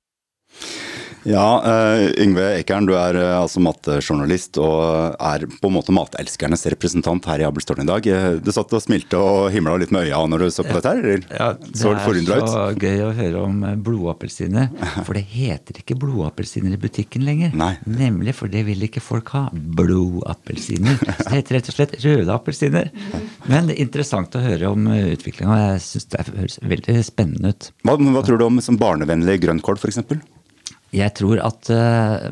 Ja, uh, Yngve Ekern, du er uh, altså matjournalist og er på en måte matelskernes representant her i Abelstårn i dag. Du satt og smilte og himlet litt med øya når du så på dette her, eller? Ja, det så er så gøy å høre om blodappelsiner, for det heter ikke blodappelsiner i butikken lenger. Nei. Nemlig, for det vil ikke folk ha, blodappelsiner. Så det heter rett og slett røde appelsiner. Men det er interessant å høre om utviklingen, og jeg synes det høres veldig spennende ut. Hva, hva tror du om som barnevennlig grønnkål for eksempel? Jeg tror at uh,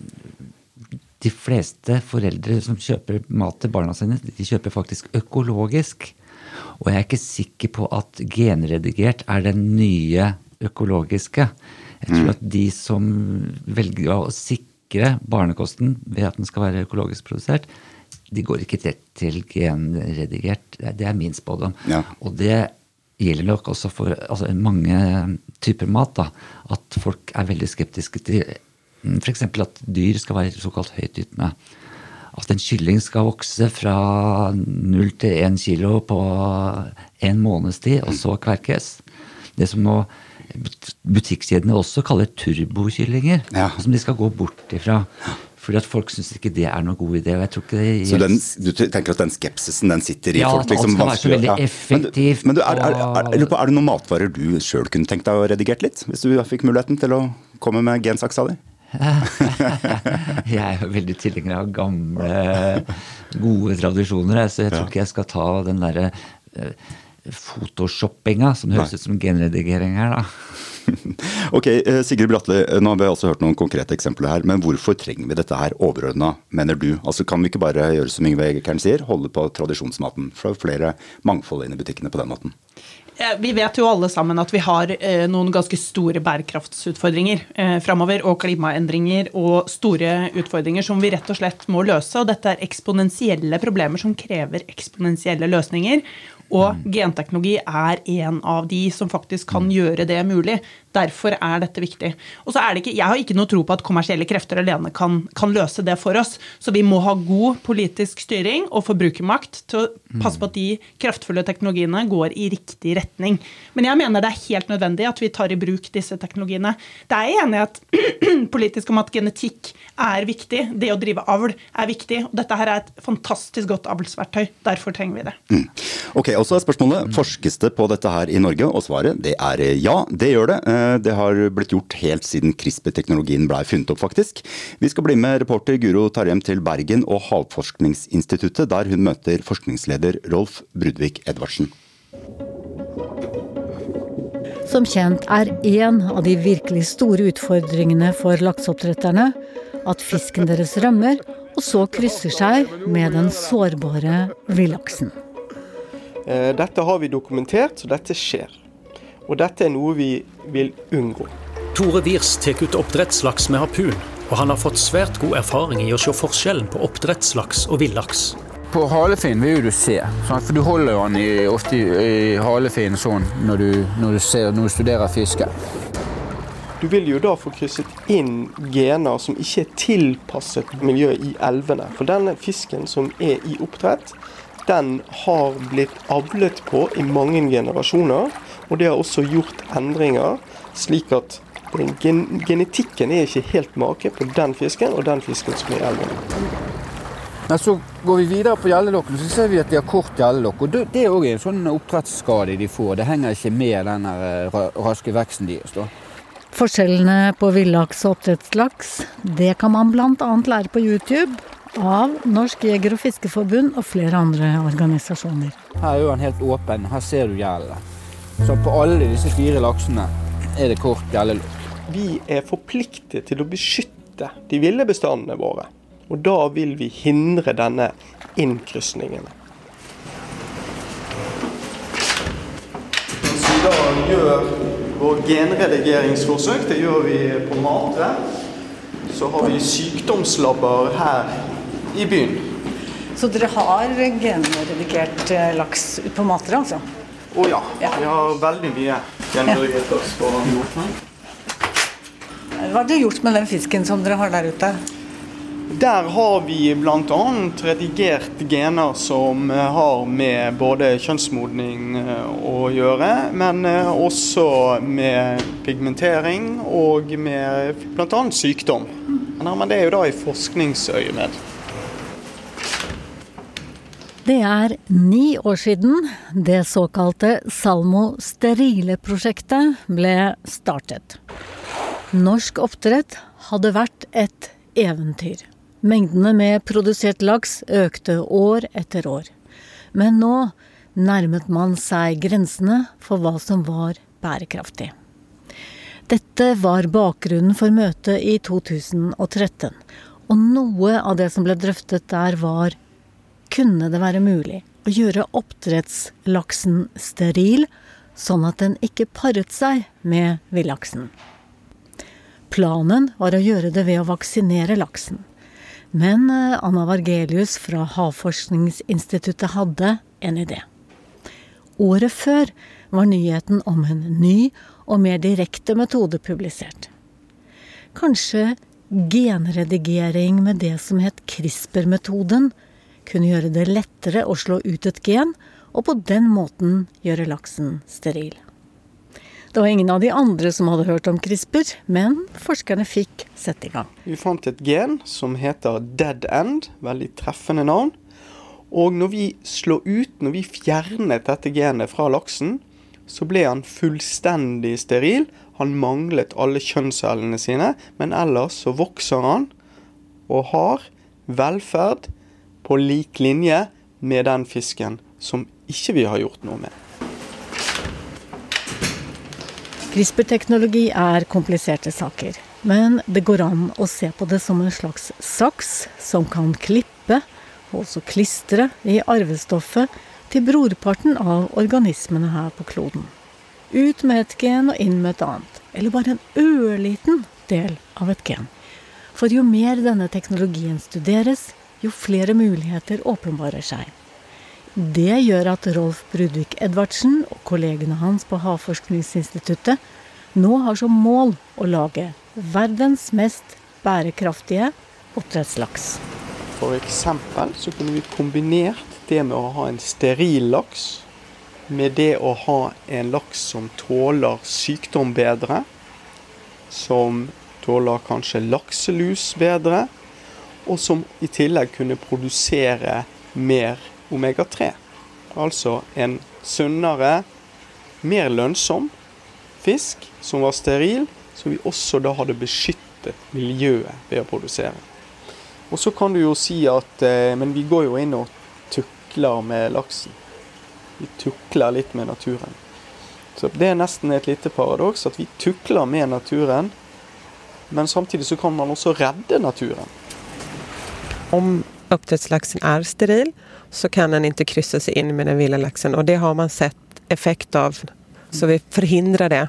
de fleste foreldre som kjøper mat til barna sine, de kjøper faktisk økologisk. Og jeg er ikke sikker på at genredigert er den nye økologiske. Jeg tror mm. at de som velger å sikre barnekosten ved at den skal være økologisk produsert, de går ikke rett til genredigert. Det er min spådom. Ja. Og det gjelder nok også for altså, mange typer mat, da, at folk er veldig skeptiske til for eksempel at dyr skal være såkalt høytytende. At en kylling skal vokse fra null til en kilo på en måneds tid, og så kverkes. Det som nå butikkjedene også kaller turbokyllinger, ja. Som de skal gå bort ifra. Fordi at folk synes ikke det er noen god idé, og jeg tror ikke det gjelder. Så den, du tenker at den skepsisen, den sitter i ja, folk? Liksom, Ja, alt skal være så veldig effektivt. Men, du, men du, er, er, er, er, er det noen matvarer du selv kunne tenkt deg å redigert litt, hvis du fikk muligheten til å komme med gensaksa di? Jeg er jo veldig tilhenger av gamle, gode tradisjoner, så jeg tror ikke jeg skal ta den der uh, photoshoppinga, som høres ut som genredigering her da. Ok, Sigrid Bratli, nå har vi også hørt noen konkrete eksempler her, men hvorfor trenger vi dette her overordnet, mener du? Altså kan vi ikke bare gjøre som Yngve Ekern sier, holde på tradisjonsmaten, for flere mangfold inn i butikkene på den måten? Vi vet jo alle sammen at vi har eh, noen ganske store bærekraftsutfordringer eh, fremover, og klimaendringer og store utfordringer som vi rett og slett må løse, og dette er eksponentielle problemer som krever eksponentielle løsninger, og genteknologi er en av de som faktisk kan gjøre det mulig. Derfor er dette viktig. Og så er det ikke, jeg har ikke noe tro på at kommersielle krefter alene kan, kan løse det for oss, så vi må ha god politisk styring og forbrukermakt til å passe på at de kraftfulle teknologiene går i riktig retning. Men jeg mener det er helt nødvendig at vi tar i bruk disse teknologiene. Det er enighet politisk om at genetikk er viktig, det å drive avl er viktig, og dette her er et fantastisk godt avlsverktøy, derfor trenger vi det. Mm. Ok, og så er spørsmålet, forskes det på dette her i Norge, og svaret det er ja, det gjør det. Det har blitt gjort helt siden CRISPR-teknologien ble funnet opp faktisk. Vi skal bli med reporter Guro Tarjem til Bergen og Havforskningsinstituttet, der hun møter forskningsleder Rolf Brudvik Edvardsen. Som kjent er en av de virkelig store utfordringene for lakseoppdretterne at fisken deres rømmer, og så krysser seg med den sårbare villaksen. Dette har vi dokumentert, så dette skjer. Og dette er noe vi vil unngå. Tore Wirs tek ut oppdrettslaks med harpun, og han har fått svært god erfaring i å se forskjellen på oppdrettslaks og villaks. På halefinn vil du se, for du holder jo den i, ofte i, i halefinn sånn når du, når, du ser, når du studerer fisken. Du vil jo da få krysset inn gener som ikke er tilpasset miljøet i elvene. For denne fisken som er i oppdrett, den har blitt avlet på i mange generasjoner, og det har også gjort endringer, slik at den gen genetikken er ikke helt make på den fisken og den fisken som er i elvene. Men så går vi videre på gjellelokken, så ser vi at de har kort gjellelokk, og det er også en sånn oppdrettsskade de får. Det henger ikke med den raske veksten deres da. Forskjellene på villaks og oppdrettslaks, det kan man blant annet lære på YouTube av Norsk Jeger- og Fiskeforbund og flere andre organisasjoner. Her er jo den helt åpen, her ser du gjellet. Så på alle disse fire laksene er det kort gjellelokk. Vi er forpliktet til å beskytte de ville bestandene våre, og da vil vi hindre denne innkrysningen. Hvis vi da gjør vår genredigeringsforsøk, det gjør vi på Matre, så har vi sykdomslabber her i byen. Så dere har genredigert laks på Matre, altså? Å ja, vi har veldig mye genredigert laks på Nordland. Hva har dere gjort med den fisken som dere har der ute? Der har vi blant annet redigert gener som har med både kjønnsmodning å gjøre, men også med pigmentering og med blant annet sykdom. Men det er jo da i forskningsøyemed. Det er ni år siden det såkalte Salmo Sterile-prosjektet ble startet. Norsk oppdrett hadde vært et eventyr. Mengdene med produsert laks økte år etter år. Men nå nærmet man seg grensene for hva som var bærekraftig. Dette var bakgrunnen for møtet i to tusen og tretten, og noe av det som ble drøftet der var: kunne det være mulig å gjøre oppdrettslaksen steril, sånn at den ikke paret seg med villaksen? Planen var å gjøre det ved å vaksinere laksen. Men Anna Vargelius fra Havforskningsinstituttet hadde en idé. Året før var nyheten om en ny og mer direkte metode publisert. Kanskje genredigering med det som het CRISPR-metoden kunne gjøre det lettere å slå ut et gen, og på den måten gjøre laksen steril. Det var ingen av de andre som hadde hørt om CRISPR, men forskerne fikk sette i gang. Vi fant et gen som heter dead end, veldig treffende navn. Og når vi slår ut, når vi fjernet dette genet fra laksen, så ble han fullstendig steril. Han manglet alle kjønnscellene sine, men ellers så vokser han og har velferd på lik linje med den fisken som ikke vi har gjort noe med. CRISPR-teknologi er kompliserte saker, men det går an å se på det som en slags saks som kan klippe og også klistre i arvestoffet til brorparten av organismene her på kloden. Ut med et gen og inn med et annet, eller bare en ørliten del av et gen. For jo mer denne teknologien studeres, jo flere muligheter åpenbarer seg. Det gjør at Rolf Brudvik Edvardsen og kollegene hans på Havforskningsinstituttet nå har som mål å lage verdens mest bærekraftige oppdrettslaks. For eksempel så kunne vi kombinert det med å ha en steril laks med det å ha en laks som tåler sykdom bedre, som tåler kanskje lakselus bedre, og som i tillegg kunne produsere mer omega tre. Altså en sunnere, mer lønnsom fisk som var steril, som vi også da hadde beskyttet miljøet ved å produsere. Og så kan du jo si at eh, men vi går jo inn og tukler med laksen. Vi tukler litt med naturen. Så det er nesten et lite paradoks at vi tukler med naturen men samtidig så kan man også redde naturen. Om oppdrettslaksen er steril, så kan den ikke krysse seg inn med den ville laksen, og det har man sett effekt av, så vi forhindrer det.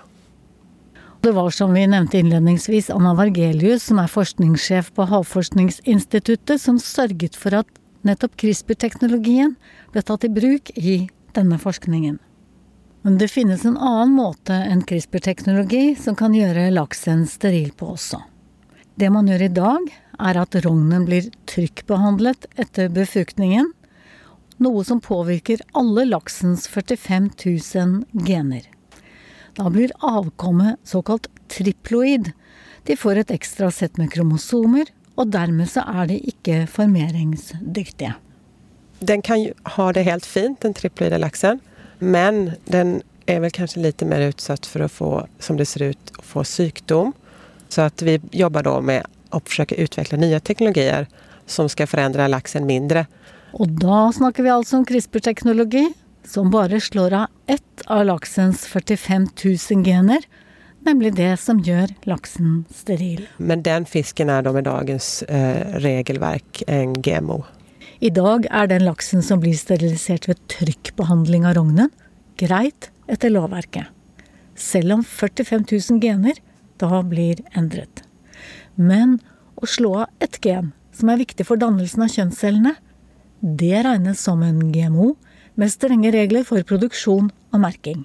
Det var som vi nevnte innledningsvis Anna Vargelius, som er forskningssjef på Havforskningsinstituttet, som sørget for at nettopp CRISPR-teknologien ble tatt i bruk i denne forskningen. Men det finnes en annen måte enn CRISPR-teknologi som kan gjøre laksen steril på også. Det man gjør i dag er at rognen blir trykkbehandlet etter befruktningen, noe som påvirker alle laksens førtifem tusen gener. Da blir avkommet såkalt triploid. De får et ekstra sett med kromosomer, og dermed så er de ikke formeringsdyktige. Den kan ha det helt fint, den triploide laksen, men den er vel kanskje litt mer utsatt for å få, som det ser ut, å få sykdom. Så at vi jobber da med å forsøke utvikle nye teknologier som skal forandre laksen mindre. Og da snakker vi altså om CRISPR-teknologi, som bare slår av ett av laksens førtifem tusen gener, nemlig det som gjør laksen steril. Men den fisken er da med dagens eh, regelverk en G M O. I dag er den laksen som blir sterilisert ved trykkbehandling av rognen, greit etter lovverket. Selv om førtifem tusen gener da blir endret. Men å slå av ett gen, som er viktig for dannelsen av kjønnscellene, det regnes som en G M O, med strenge regler for produksjon og merking.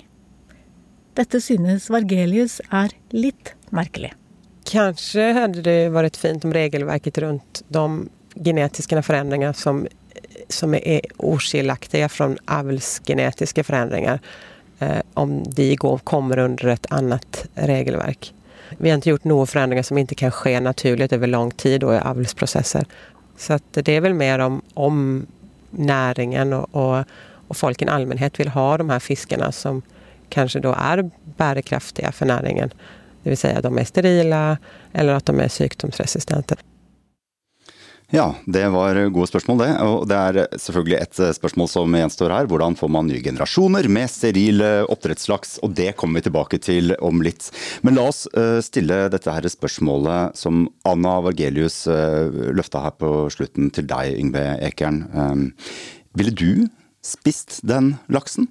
Dette synes Vargelius er litt merkelig. Kanskje hadde det vært fint om regelverket rundt de genetiske forandringer som, som er oskilaktige fra avlsgenetiske forandringer, eh, om de går, kommer under et annet regelverk. Vi har ikke gjort noen forandringer som ikke kan skje naturligt over lang tid og i avlsprocesser. Så att det är väl mer om, om näringen och, och, och folk i allmänhet vill ha de här fiskarna som kanske då är bärkraftiga för näringen. Det vill säga att de är sterila eller att de är sykdomsresistente. Ja, det var gode spørsmål det, og det er selvfølgelig et spørsmål som gjenstår her. Hvordan får man nye generasjoner med steril oppdrettslaks, og det kommer vi tilbake til om litt. Men la oss stille dette her spørsmålet som Anna Vargelius løftet her på slutten til deg, Yngve Ekern. Ville du spist den laksen?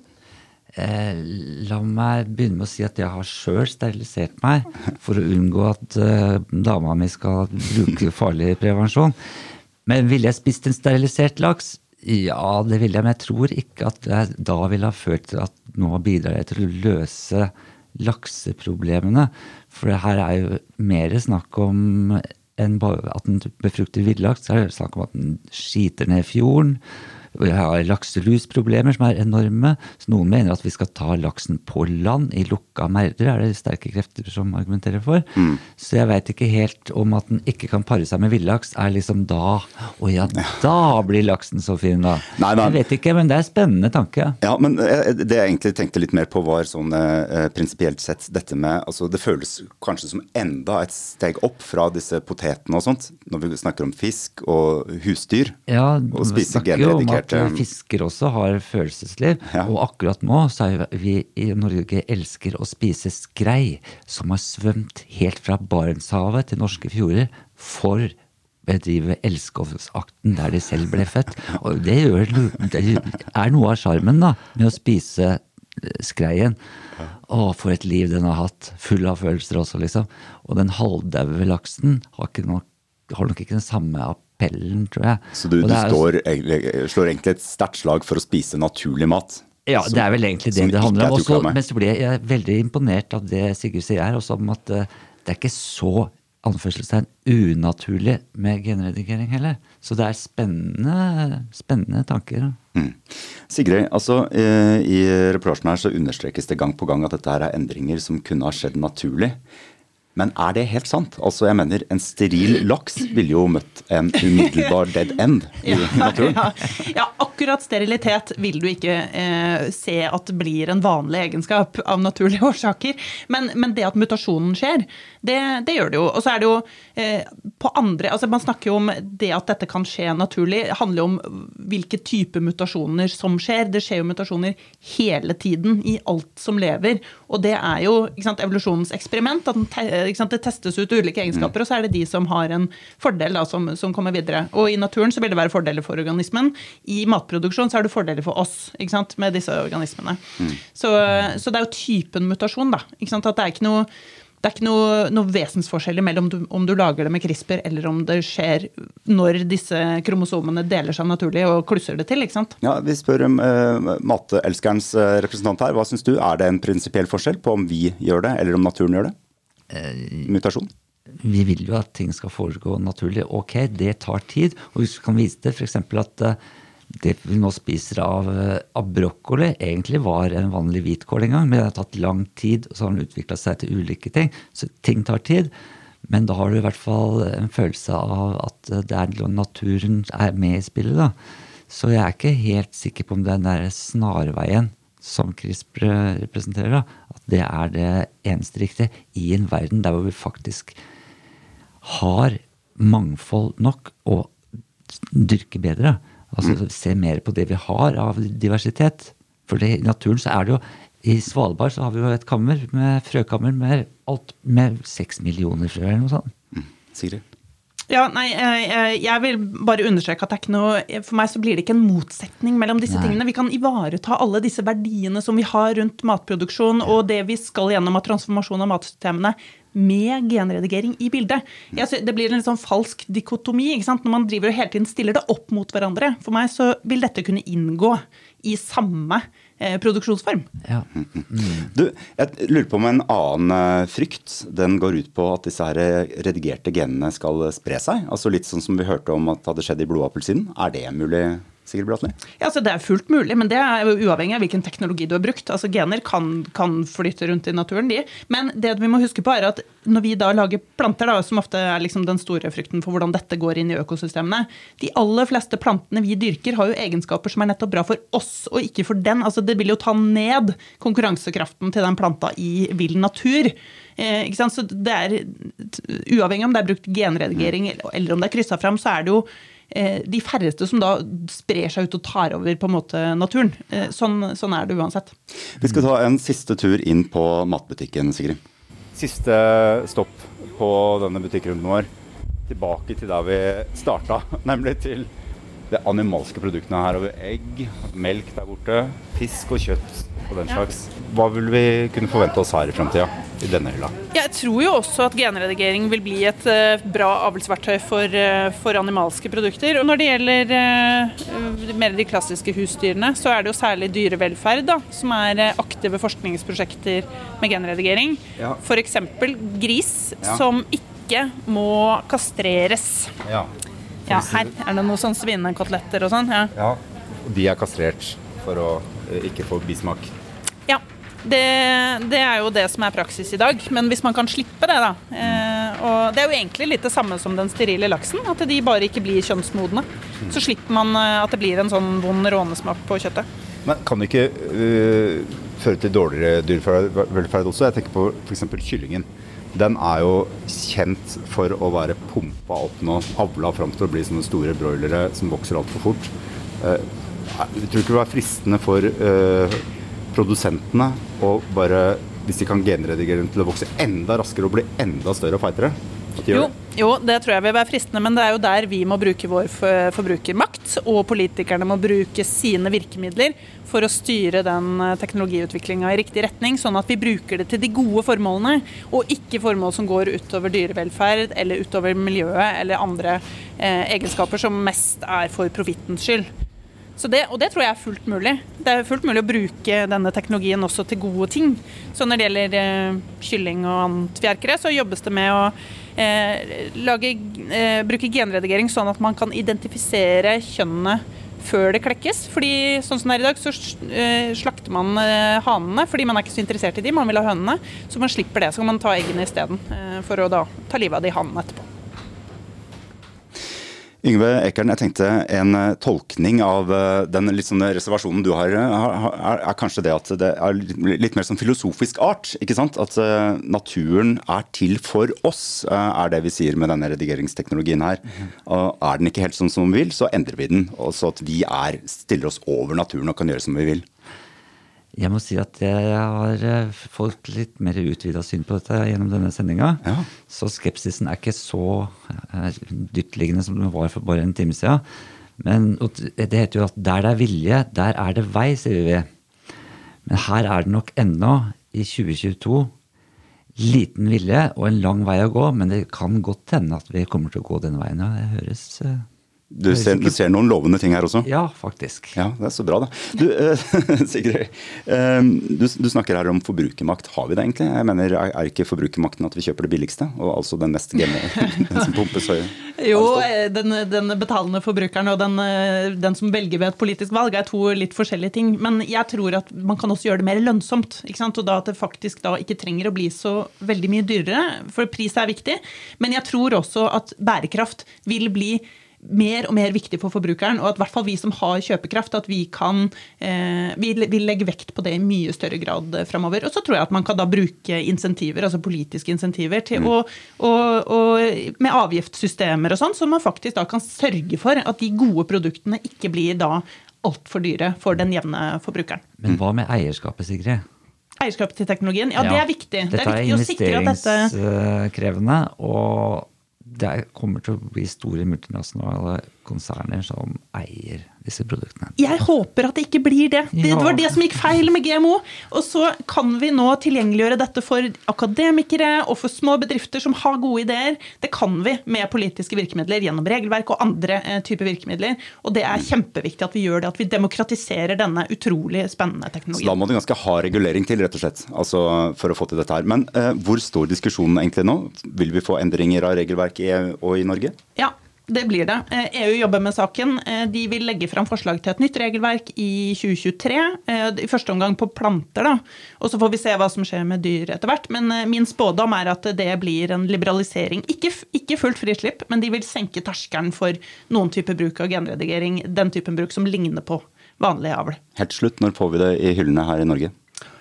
Eh, la meg begynne med å si at jeg har selv sterilisert meg for å unngå at eh, dama mi skal bruke farlig prevensjon. Men ville jeg spist en sterilisert laks? Ja, det ville jeg, men jeg tror ikke at jeg da ville ha følt at nå bidrar jeg til å løse lakseproblemene. For det her er jo mer snakk om enn bare at den befrukter villaks. Det er snakk om at den skiter ned fjorden. Vi har lakselusproblemer som er enorme, så noen mener at vi skal ta laksen på land i lukka merder, er det sterke krefter som argumenterer for. Mm. Så jeg vet ikke helt om at den ikke kan pare seg med villaks, er liksom da, og ja, da blir laksen så fin da. Nei, nei. Jeg vet ikke, men det er spennende tanke. Ja, men det jeg egentlig tenkte litt mer på var sånn eh, prinsipielt sett dette med, altså det føles kanskje som enda et steg opp fra disse potetene og sånt, når vi snakker om fisk og husdyr, ja, og spise genredigert. Fisker også har følelsesliv, ja. Og akkurat nå så er vi i Norge elsker å spise skrei som har svømt helt fra Barentshavet til norske fjorder for å drive elskovsakten der de selv ble født. Og det, gjør, det er noe av charmen da, med å spise skreien. Å, for et liv den har hatt, full av følelser også liksom. Og den halvdaude laksen har, ikke nok, har nok ikke den samme appellen, tror jeg. Så du, du er, står, slår egentlig et sterkt slag for å spise naturlig mat? Ja, som, det er vel egentlig det det handler om. Også, men så blir jeg veldig imponert av det Sigurd sier her, også om at uh, det er ikke så anførselstegn unaturlig med genredigering heller. Så det er spennende, spennende tanker. Mm. Sigrid, altså uh, i reportasjen her så understrekes det gang på gang at dette her er endringer som kunne ha skjedd naturlig. Men er det helt sant? Altså, jeg mener, en steril laks ville jo møtt en umiddelbar dead end i ja, naturen. Ja. ja, akkurat sterilitet vil du ikke eh, se at det blir en vanlig egenskap av naturlige årsaker. Men, men det at mutasjonen skjer, det, det gjør det jo. Og så er det jo eh, på andre, altså man snakker jo om det at dette kan skje naturlig, handler jo om hvilke type mutasjoner som skjer. Det skjer jo mutasjoner hele tiden i alt som lever. Og det er jo ikke sant, evolusjonens eksperiment, at den ikke sant? Det testes ut ulike egenskaper, og så er det de som har en fordel da, som, som kommer videre. Og i naturen så vil det være fordeler for organismen. I matproduksjon så er det fordeler for oss, ikke sant? Med disse organismene. Mm. Så, så det er jo typen mutasjon da, ikke sant? At det er ikke noe Det er ikke noe, noe vesensforskjell mellom du, om du lager det med CRISPR, eller om det skjer når disse kromosomene deler seg naturlig og klusser det til, ikke sant? Ja, vi spør um, uh, matelskerens uh, representant her. Hva synes du? Er det en prinsipiell forskjell på om vi gjør det, eller om naturen gjør det? Eh, Mutasjon? Vi vil jo at ting skal foregå naturlig. Ok, det tar tid. Og hvis vi kan vise det, for eksempel at uh, det vi nå spiser av, av brokkoli egentlig var en vanlig hvitkål en gang, men det har tatt lang tid, og så har den utviklet seg til ulike ting. Så ting tar tid, men da har du i hvert fall en følelse av at det er naturen er med i spillet da. Så jeg er ikke helt sikker på om den der snarveien som CRISPR representerer, da, at det er det eneste riktige i en verden der hvor vi faktisk har mangfold nok å dyrke bedre. Altså se mer på det vi har av diversitet. For det, i naturen så er det jo, i Svalbard så har vi jo et kammer med frøkammer med alt med seks millioner frø eller noe sånt. Mm. Sigrid? Ja, nei, jeg, jeg vil bare understreke at det er ikke noe, for meg så blir det ikke en motsetning mellom disse nei. tingene. Vi kan ivareta alle disse verdiene som vi har rundt matproduksjon og det vi skal gjennom av transformasjon av matsystemene med genredigering i bildet. Jeg, det blir en litt sånn falsk dikotomi, ikke sant? Når man driver og hele tiden stiller det opp mot hverandre. For meg så vil dette kunne inngå i samme eh, produksjonsform. Ja. Mm. Du, jeg lurer på om en annen frykt, den går ut på at disse her redigerte genene skal spre seg. Altså litt sånn som vi hørte om at det hadde skjedd i blodappelsinen. Er det mulig, Sigrid Bratli? Ja, altså det er fullt mulig, men det er jo uavhengig av hvilken teknologi du har brukt. Altså gener kan, kan flytte rundt i naturen, de. Men det vi må huske på er at når vi da lager planter, da, som ofte er liksom den store frykten for hvordan dette går inn i økosystemene, de aller fleste plantene vi dyrker har jo egenskaper som er nettopp bra for oss, og ikke for den. Altså det vil jo ta ned konkurransekraften til den planta i vill natur. Eh, ikke sant? Så det er, uavhengig om det er brukt genredigering, eller om det er krysset frem, så er det jo de færreste som da sprer seg ut og tar over på en måte naturen. Sånn, sånn er det uansett. Vi skal ta en siste tur inn på matbutikken, Sigrid. Siste stopp på denne butikkrunden vår. Tilbake til der vi startet, nemlig til de animalske produktene her over egg, melk der borte, fisk og kjøtt og den slags. Hva vil vi kunne forvente oss her i fremtiden, i denne hylla? Jeg tror jo også at genredigering vil bli et uh, bra avlsverktøy for, uh, for animalske produkter. Og når det gjelder uh, mer de klassiske husdyrene, så er det jo særlig dyrevelferd da, som er uh, aktive forskningsprosjekter med genredigering. Ja. For eksempel gris, ja. Som ikke må kastreres. Ja. Ja, her er det noen sånne svinekoteletter og sånn. Ja. Ja, og de er kastrert for å uh, ikke få bismak. Ja, det, det er jo det som er praksis i dag, men hvis man kan slippe det da, eh, og det er jo egentlig litt det samme som den sterile laksen, at de bare ikke blir kjønnsmodne, så slipper man at det blir en sånn vond rånesmak på kjøttet. Men kan det ikke uh, føre til dårligere dyrevelferd også? Jeg tenker på for eksempel kyllingen. Den er jo kjent for å være pumpet opp nå, avla frem til å bli sånne store broilere som vokser alt for fort. Uh, jeg tror ikke det var fristende for uh, produsentene og bare, hvis de kan genredigere den til å vokse enda raskere og bli enda større og feitere. Jo, jo, det tror jeg vil være fristende, men det er jo der vi må bruke vår forbrukermakt, og politikerne må bruke sine virkemidler for å styre den teknologiutviklingen i riktig retning, sånn at vi bruker det til de gode formålene, og ikke formål som går utover dyrevelferd, eller utover miljøet, eller andre eh, egenskaper som mest er for profittens skyld. Så det, og det tror jeg er fullt mulig. Det er fullt mulig å bruke denne teknologien også til gode ting. Så når det gjelder eh, kylling og antfjerkere, så jobbes det med å eh, lage, eh, bruke genredigering sånn at man kan identifisere kjønnene før det klekkes. Fordi sånn som det er i dag, så eh, slakter man eh, hanene, fordi man er ikke så interessert i de, man vil ha hønene. Så man slipper det, så kan man ta eggene i stedet eh, for å da ta livet av de hanene etterpå. Yngve Ekern, jeg tenkte en tolkning av den litt sånne reservasjonen du har, er, er kanskje det at det er litt mer sånn filosofisk art, ikke sant? At naturen er til for oss, er det vi sier med denne redigeringsteknologien her. Og er den ikke helt sånn som vi vil, så endrer vi den, og så at vi er, stiller oss over naturen og kan gjøre som vi vil. Jeg må si at jeg har fått litt mer utvidet syn på dette gjennom denne sendingen. Ja. Så skepsisen er ikke så dyptliggende som den var for bare en time siden. Men det heter jo at der det er vilje, der er det vei, sier vi. Men her er det nok ennå i tjue tjueto liten vilje og en lang vei å gå, men det kan godt hende at vi kommer til å gå den veien. Ja, det høres... Du ser, du ser noen lovende ting her også? Ja, faktisk. Ja, det er så bra da. Du, uh, Sigrid, uh, du, du snakker her om forbrukermakt. Har vi det egentlig? Jeg mener, er, er ikke forbrukermakten at vi kjøper det billigste, og altså den mest gemme, den som pumpes høy? Jo, den, den betalende forbrukeren og den, den som velger ved et politisk valg er to litt forskjellige ting. Men jeg tror at man kan også gjøre det mer lønnsomt, ikke sant? Og da at det faktisk da ikke trenger å bli så veldig mye dyrere, for pris er viktig. Men jeg tror også at bærekraft vil bli mer og mer viktig for forbrukeren, og at i hvert fall vi som har kjøpekraft, at vi kan eh, vi vil legge vekt på det i mye større grad fremover. Og så tror jeg at man kan da bruke insentiver, altså politiske insentiver, til mm. å, å, å, med avgiftssystemer og sånn, så man faktisk da kan sørge for at de gode produktene ikke blir da alt for dyre for den jevne forbrukeren. Men hva med eierskapet, Sigrid? Eierskapet til teknologien, ja, ja det er viktig. Dette det er viktig å sikre at dette... investeringskrevende, og det kommer til å bli store multinasjonale konserner som eier disse produktene. Jeg håper at det ikke blir det. Det Ja. var det som gikk feil med G M O. Og så kan vi nå tilgjengeliggjøre dette for akademikere og for små bedrifter som har gode ideer. Det kan vi med politiske virkemidler gjennom regelverk og andre eh, typer virkemidler. Og det er kjempeviktig at vi gjør det, at vi demokratiserer denne utrolig spennende teknologien. Så da må det ganske ha regulering til, rett og slett, altså for å få til dette her. Men eh, hvor står diskusjonen egentlig nå? Vil vi få endringer av regelverk i E U og i Norge? Ja. Det blir det. E U jobber med saken. De vil legge fram forslag til et nytt regelverk i tjue tjuetre, i første omgang på planter da. Og så får vi se hva som skjer med dyr etter hvert. Men min spådom er at det blir en liberalisering. Ikke, ikke fullt frislipp, men de vil senke terskelen for noen type bruk av genredigering, den typen bruk som ligner på vanlig avl. Helt slutt, når får vi det i hyllene her i Norge?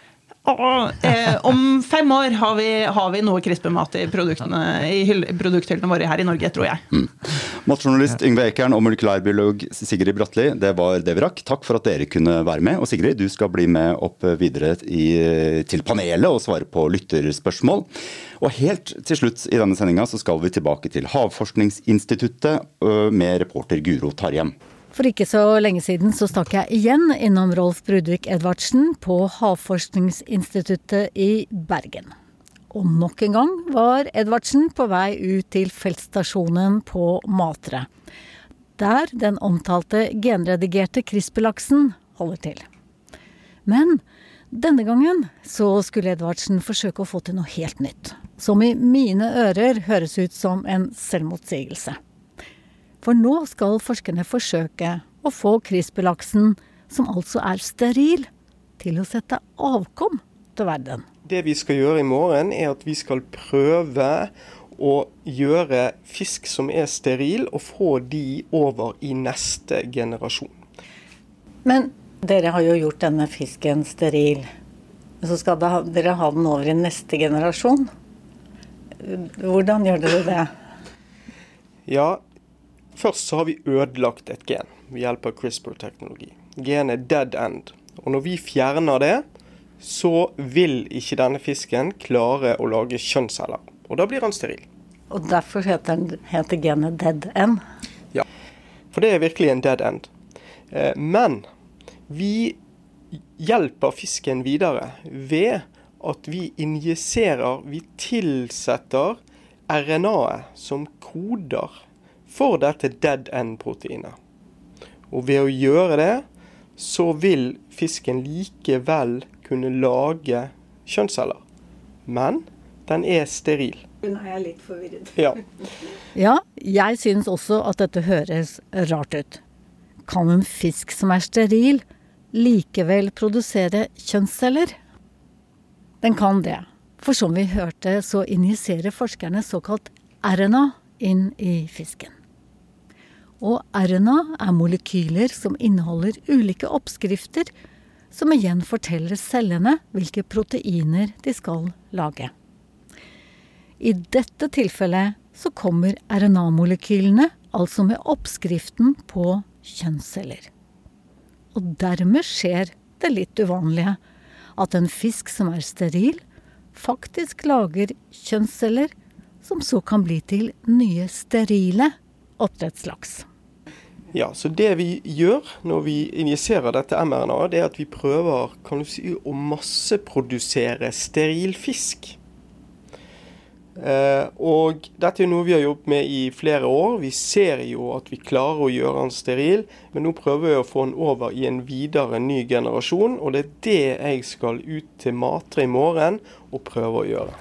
Og, eh, om fem år har vi, har vi noe CRISPR-mat i, i hyll, produkthyllene våre her i Norge, tror jeg. Mm. Matjournalist Yngve Ekern og molekylærbiolog Sigrid Bratli, det var det vi rakk. Takk for at dere kunne være med. Og Sigrid, du skal bli med opp videre i, til panelet og svare på lytterspørsmål. Og helt til slutt i denne sendingen så skal vi tilbake til Havforskningsinstituttet med reporter Guro Tarjem. For ikke så lenge siden så stakk jeg igjen innom Rolf Brudvik Edvardsen på Havforskningsinstituttet i Bergen. Og nok en gang var Edvardsen på vei ut til feltstasjonen på Matre, der den omtalte genredigerte CRISPR-laksen holder til. Men denne gangen så skulle Edvardsen forsøke å få til noe helt nytt, som i mine ører høres ut som en selvmotsigelse. For nå skal forskerne forsøke å få CRISPR-laksen, som altså er steril, til å sette avkom til verden. Det vi skal gjøre i morgen er at vi skal prøve å gjøre fisk som er steril, og få de over i neste generasjon. Men dere har jo gjort denne fisken steril, så skal dere ha den over i neste generasjon. Hvordan gjør dere det? Ja, først så har vi ødelagt et gen ved hjelp av CRISPR-teknologi. Genet er dead end. Og når vi fjerner det, så vil ikke denne fisken klare å lage kjønnsceller. Og da blir han steril. Og derfor heter, heter genet dead end? Ja, for det er virkelig en dead end. Men vi hjelper fisken videre ved at vi injiserer, vi tilsetter R N A-et som koder for dette dead end-proteinet. Og ved å gjøre det, så vil fisken likevel kunne lage kjønnsceller. Men den er steril. Nå er jeg litt forvirret. Ja. Ja, jeg synes også at dette høres rart ut. Kan en fisk som er steril likevel produsere kjønnsceller? Den kan det. For som vi hørte, så injiserer forskerne såkalt R N A inn i fisken. Og R N A er molekyler som inneholder ulike oppskrifter, som igjen forteller cellene hvilke proteiner de skal lage. I dette tilfellet så kommer R N A-molekylene altså med oppskriften på kjønnsceller. Og dermed skjer det litt uvanlige at en fisk som er steril, faktisk lager kjønnsceller som så kan bli til nye sterile oppdrettslaks. Ja, så det vi gjør når vi injiserer dette mRNA, det er at vi prøver, kan du si, å masseprodusere steril fisk. Eh, og dette er noe vi har jobbet med i flere år. Vi ser jo at vi klarer å gjøre den steril, men nå prøver vi å få den over i en videre ny generasjon, og det er det jeg skal ut til Matre i morgen og prøve å gjøre.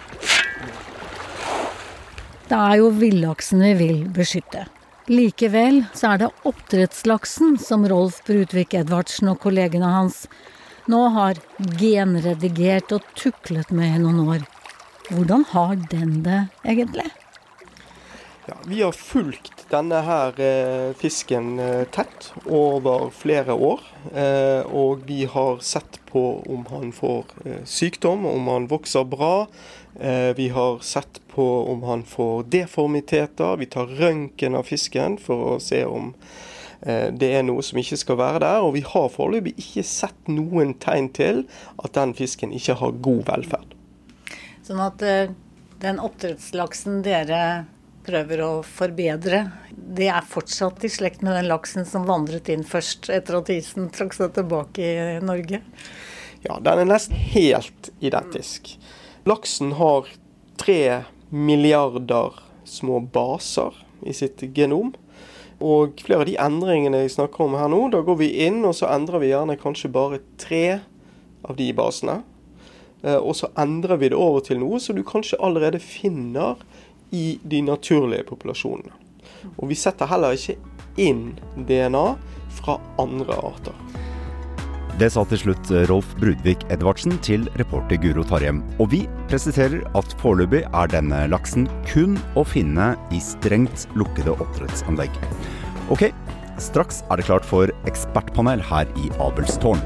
Det er jo villaksen vi vil beskytte. Likevel så er det oppdrettslaksen som Rolf Brudvik Edvardsen og kollegene hans nå har genredigert og tuklet med i noen år. Hvordan har den det egentlig? Ja, vi har fulgt denne her eh, fisken eh, tett over flere år, eh, og vi har sett på om han får eh, sykdom, om han vokser bra. Eh, vi har sett på om han får deformiteter. Vi tar røntgen av fisken for å se om eh, det er noe som ikke skal være der, og vi har foreløpig ikke sett noen tegn til at den fisken ikke har god velferd. Sånn at den oppdrettslaksen dere prøver å forbedre, det er fortsatt i slekt med den laksen som vandret inn først etter at isen trakk seg tilbake i Norge? Ja, den er nesten helt identisk. Laksen har tre milliarder små baser i sitt genom. Og flere av de endringene jeg snakker om her nå, da går vi inn og så endrer vi gjerne kanskje bare tre av de basene. Og så endrer vi det over til noe som du kanskje allerede finner i de naturlige populasjonene. Og vi setter heller ikke inn D N A fra andre arter. Det sa til slutt Rolf Brudvik Edvardsen til reporter Guro Tarjem. Og vi presiserer at foreløpig er denne laksen kun å finne i strengt lukkede oppdrettsanlegg. Ok, straks er det klart for ekspertpanel her i Abelstårn.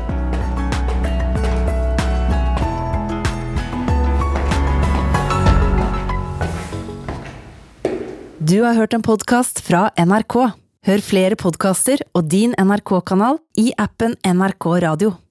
Du har hørt en podcast fra N R K. Hør flere podcaster og din N R K-kanal i appen N R K Radio.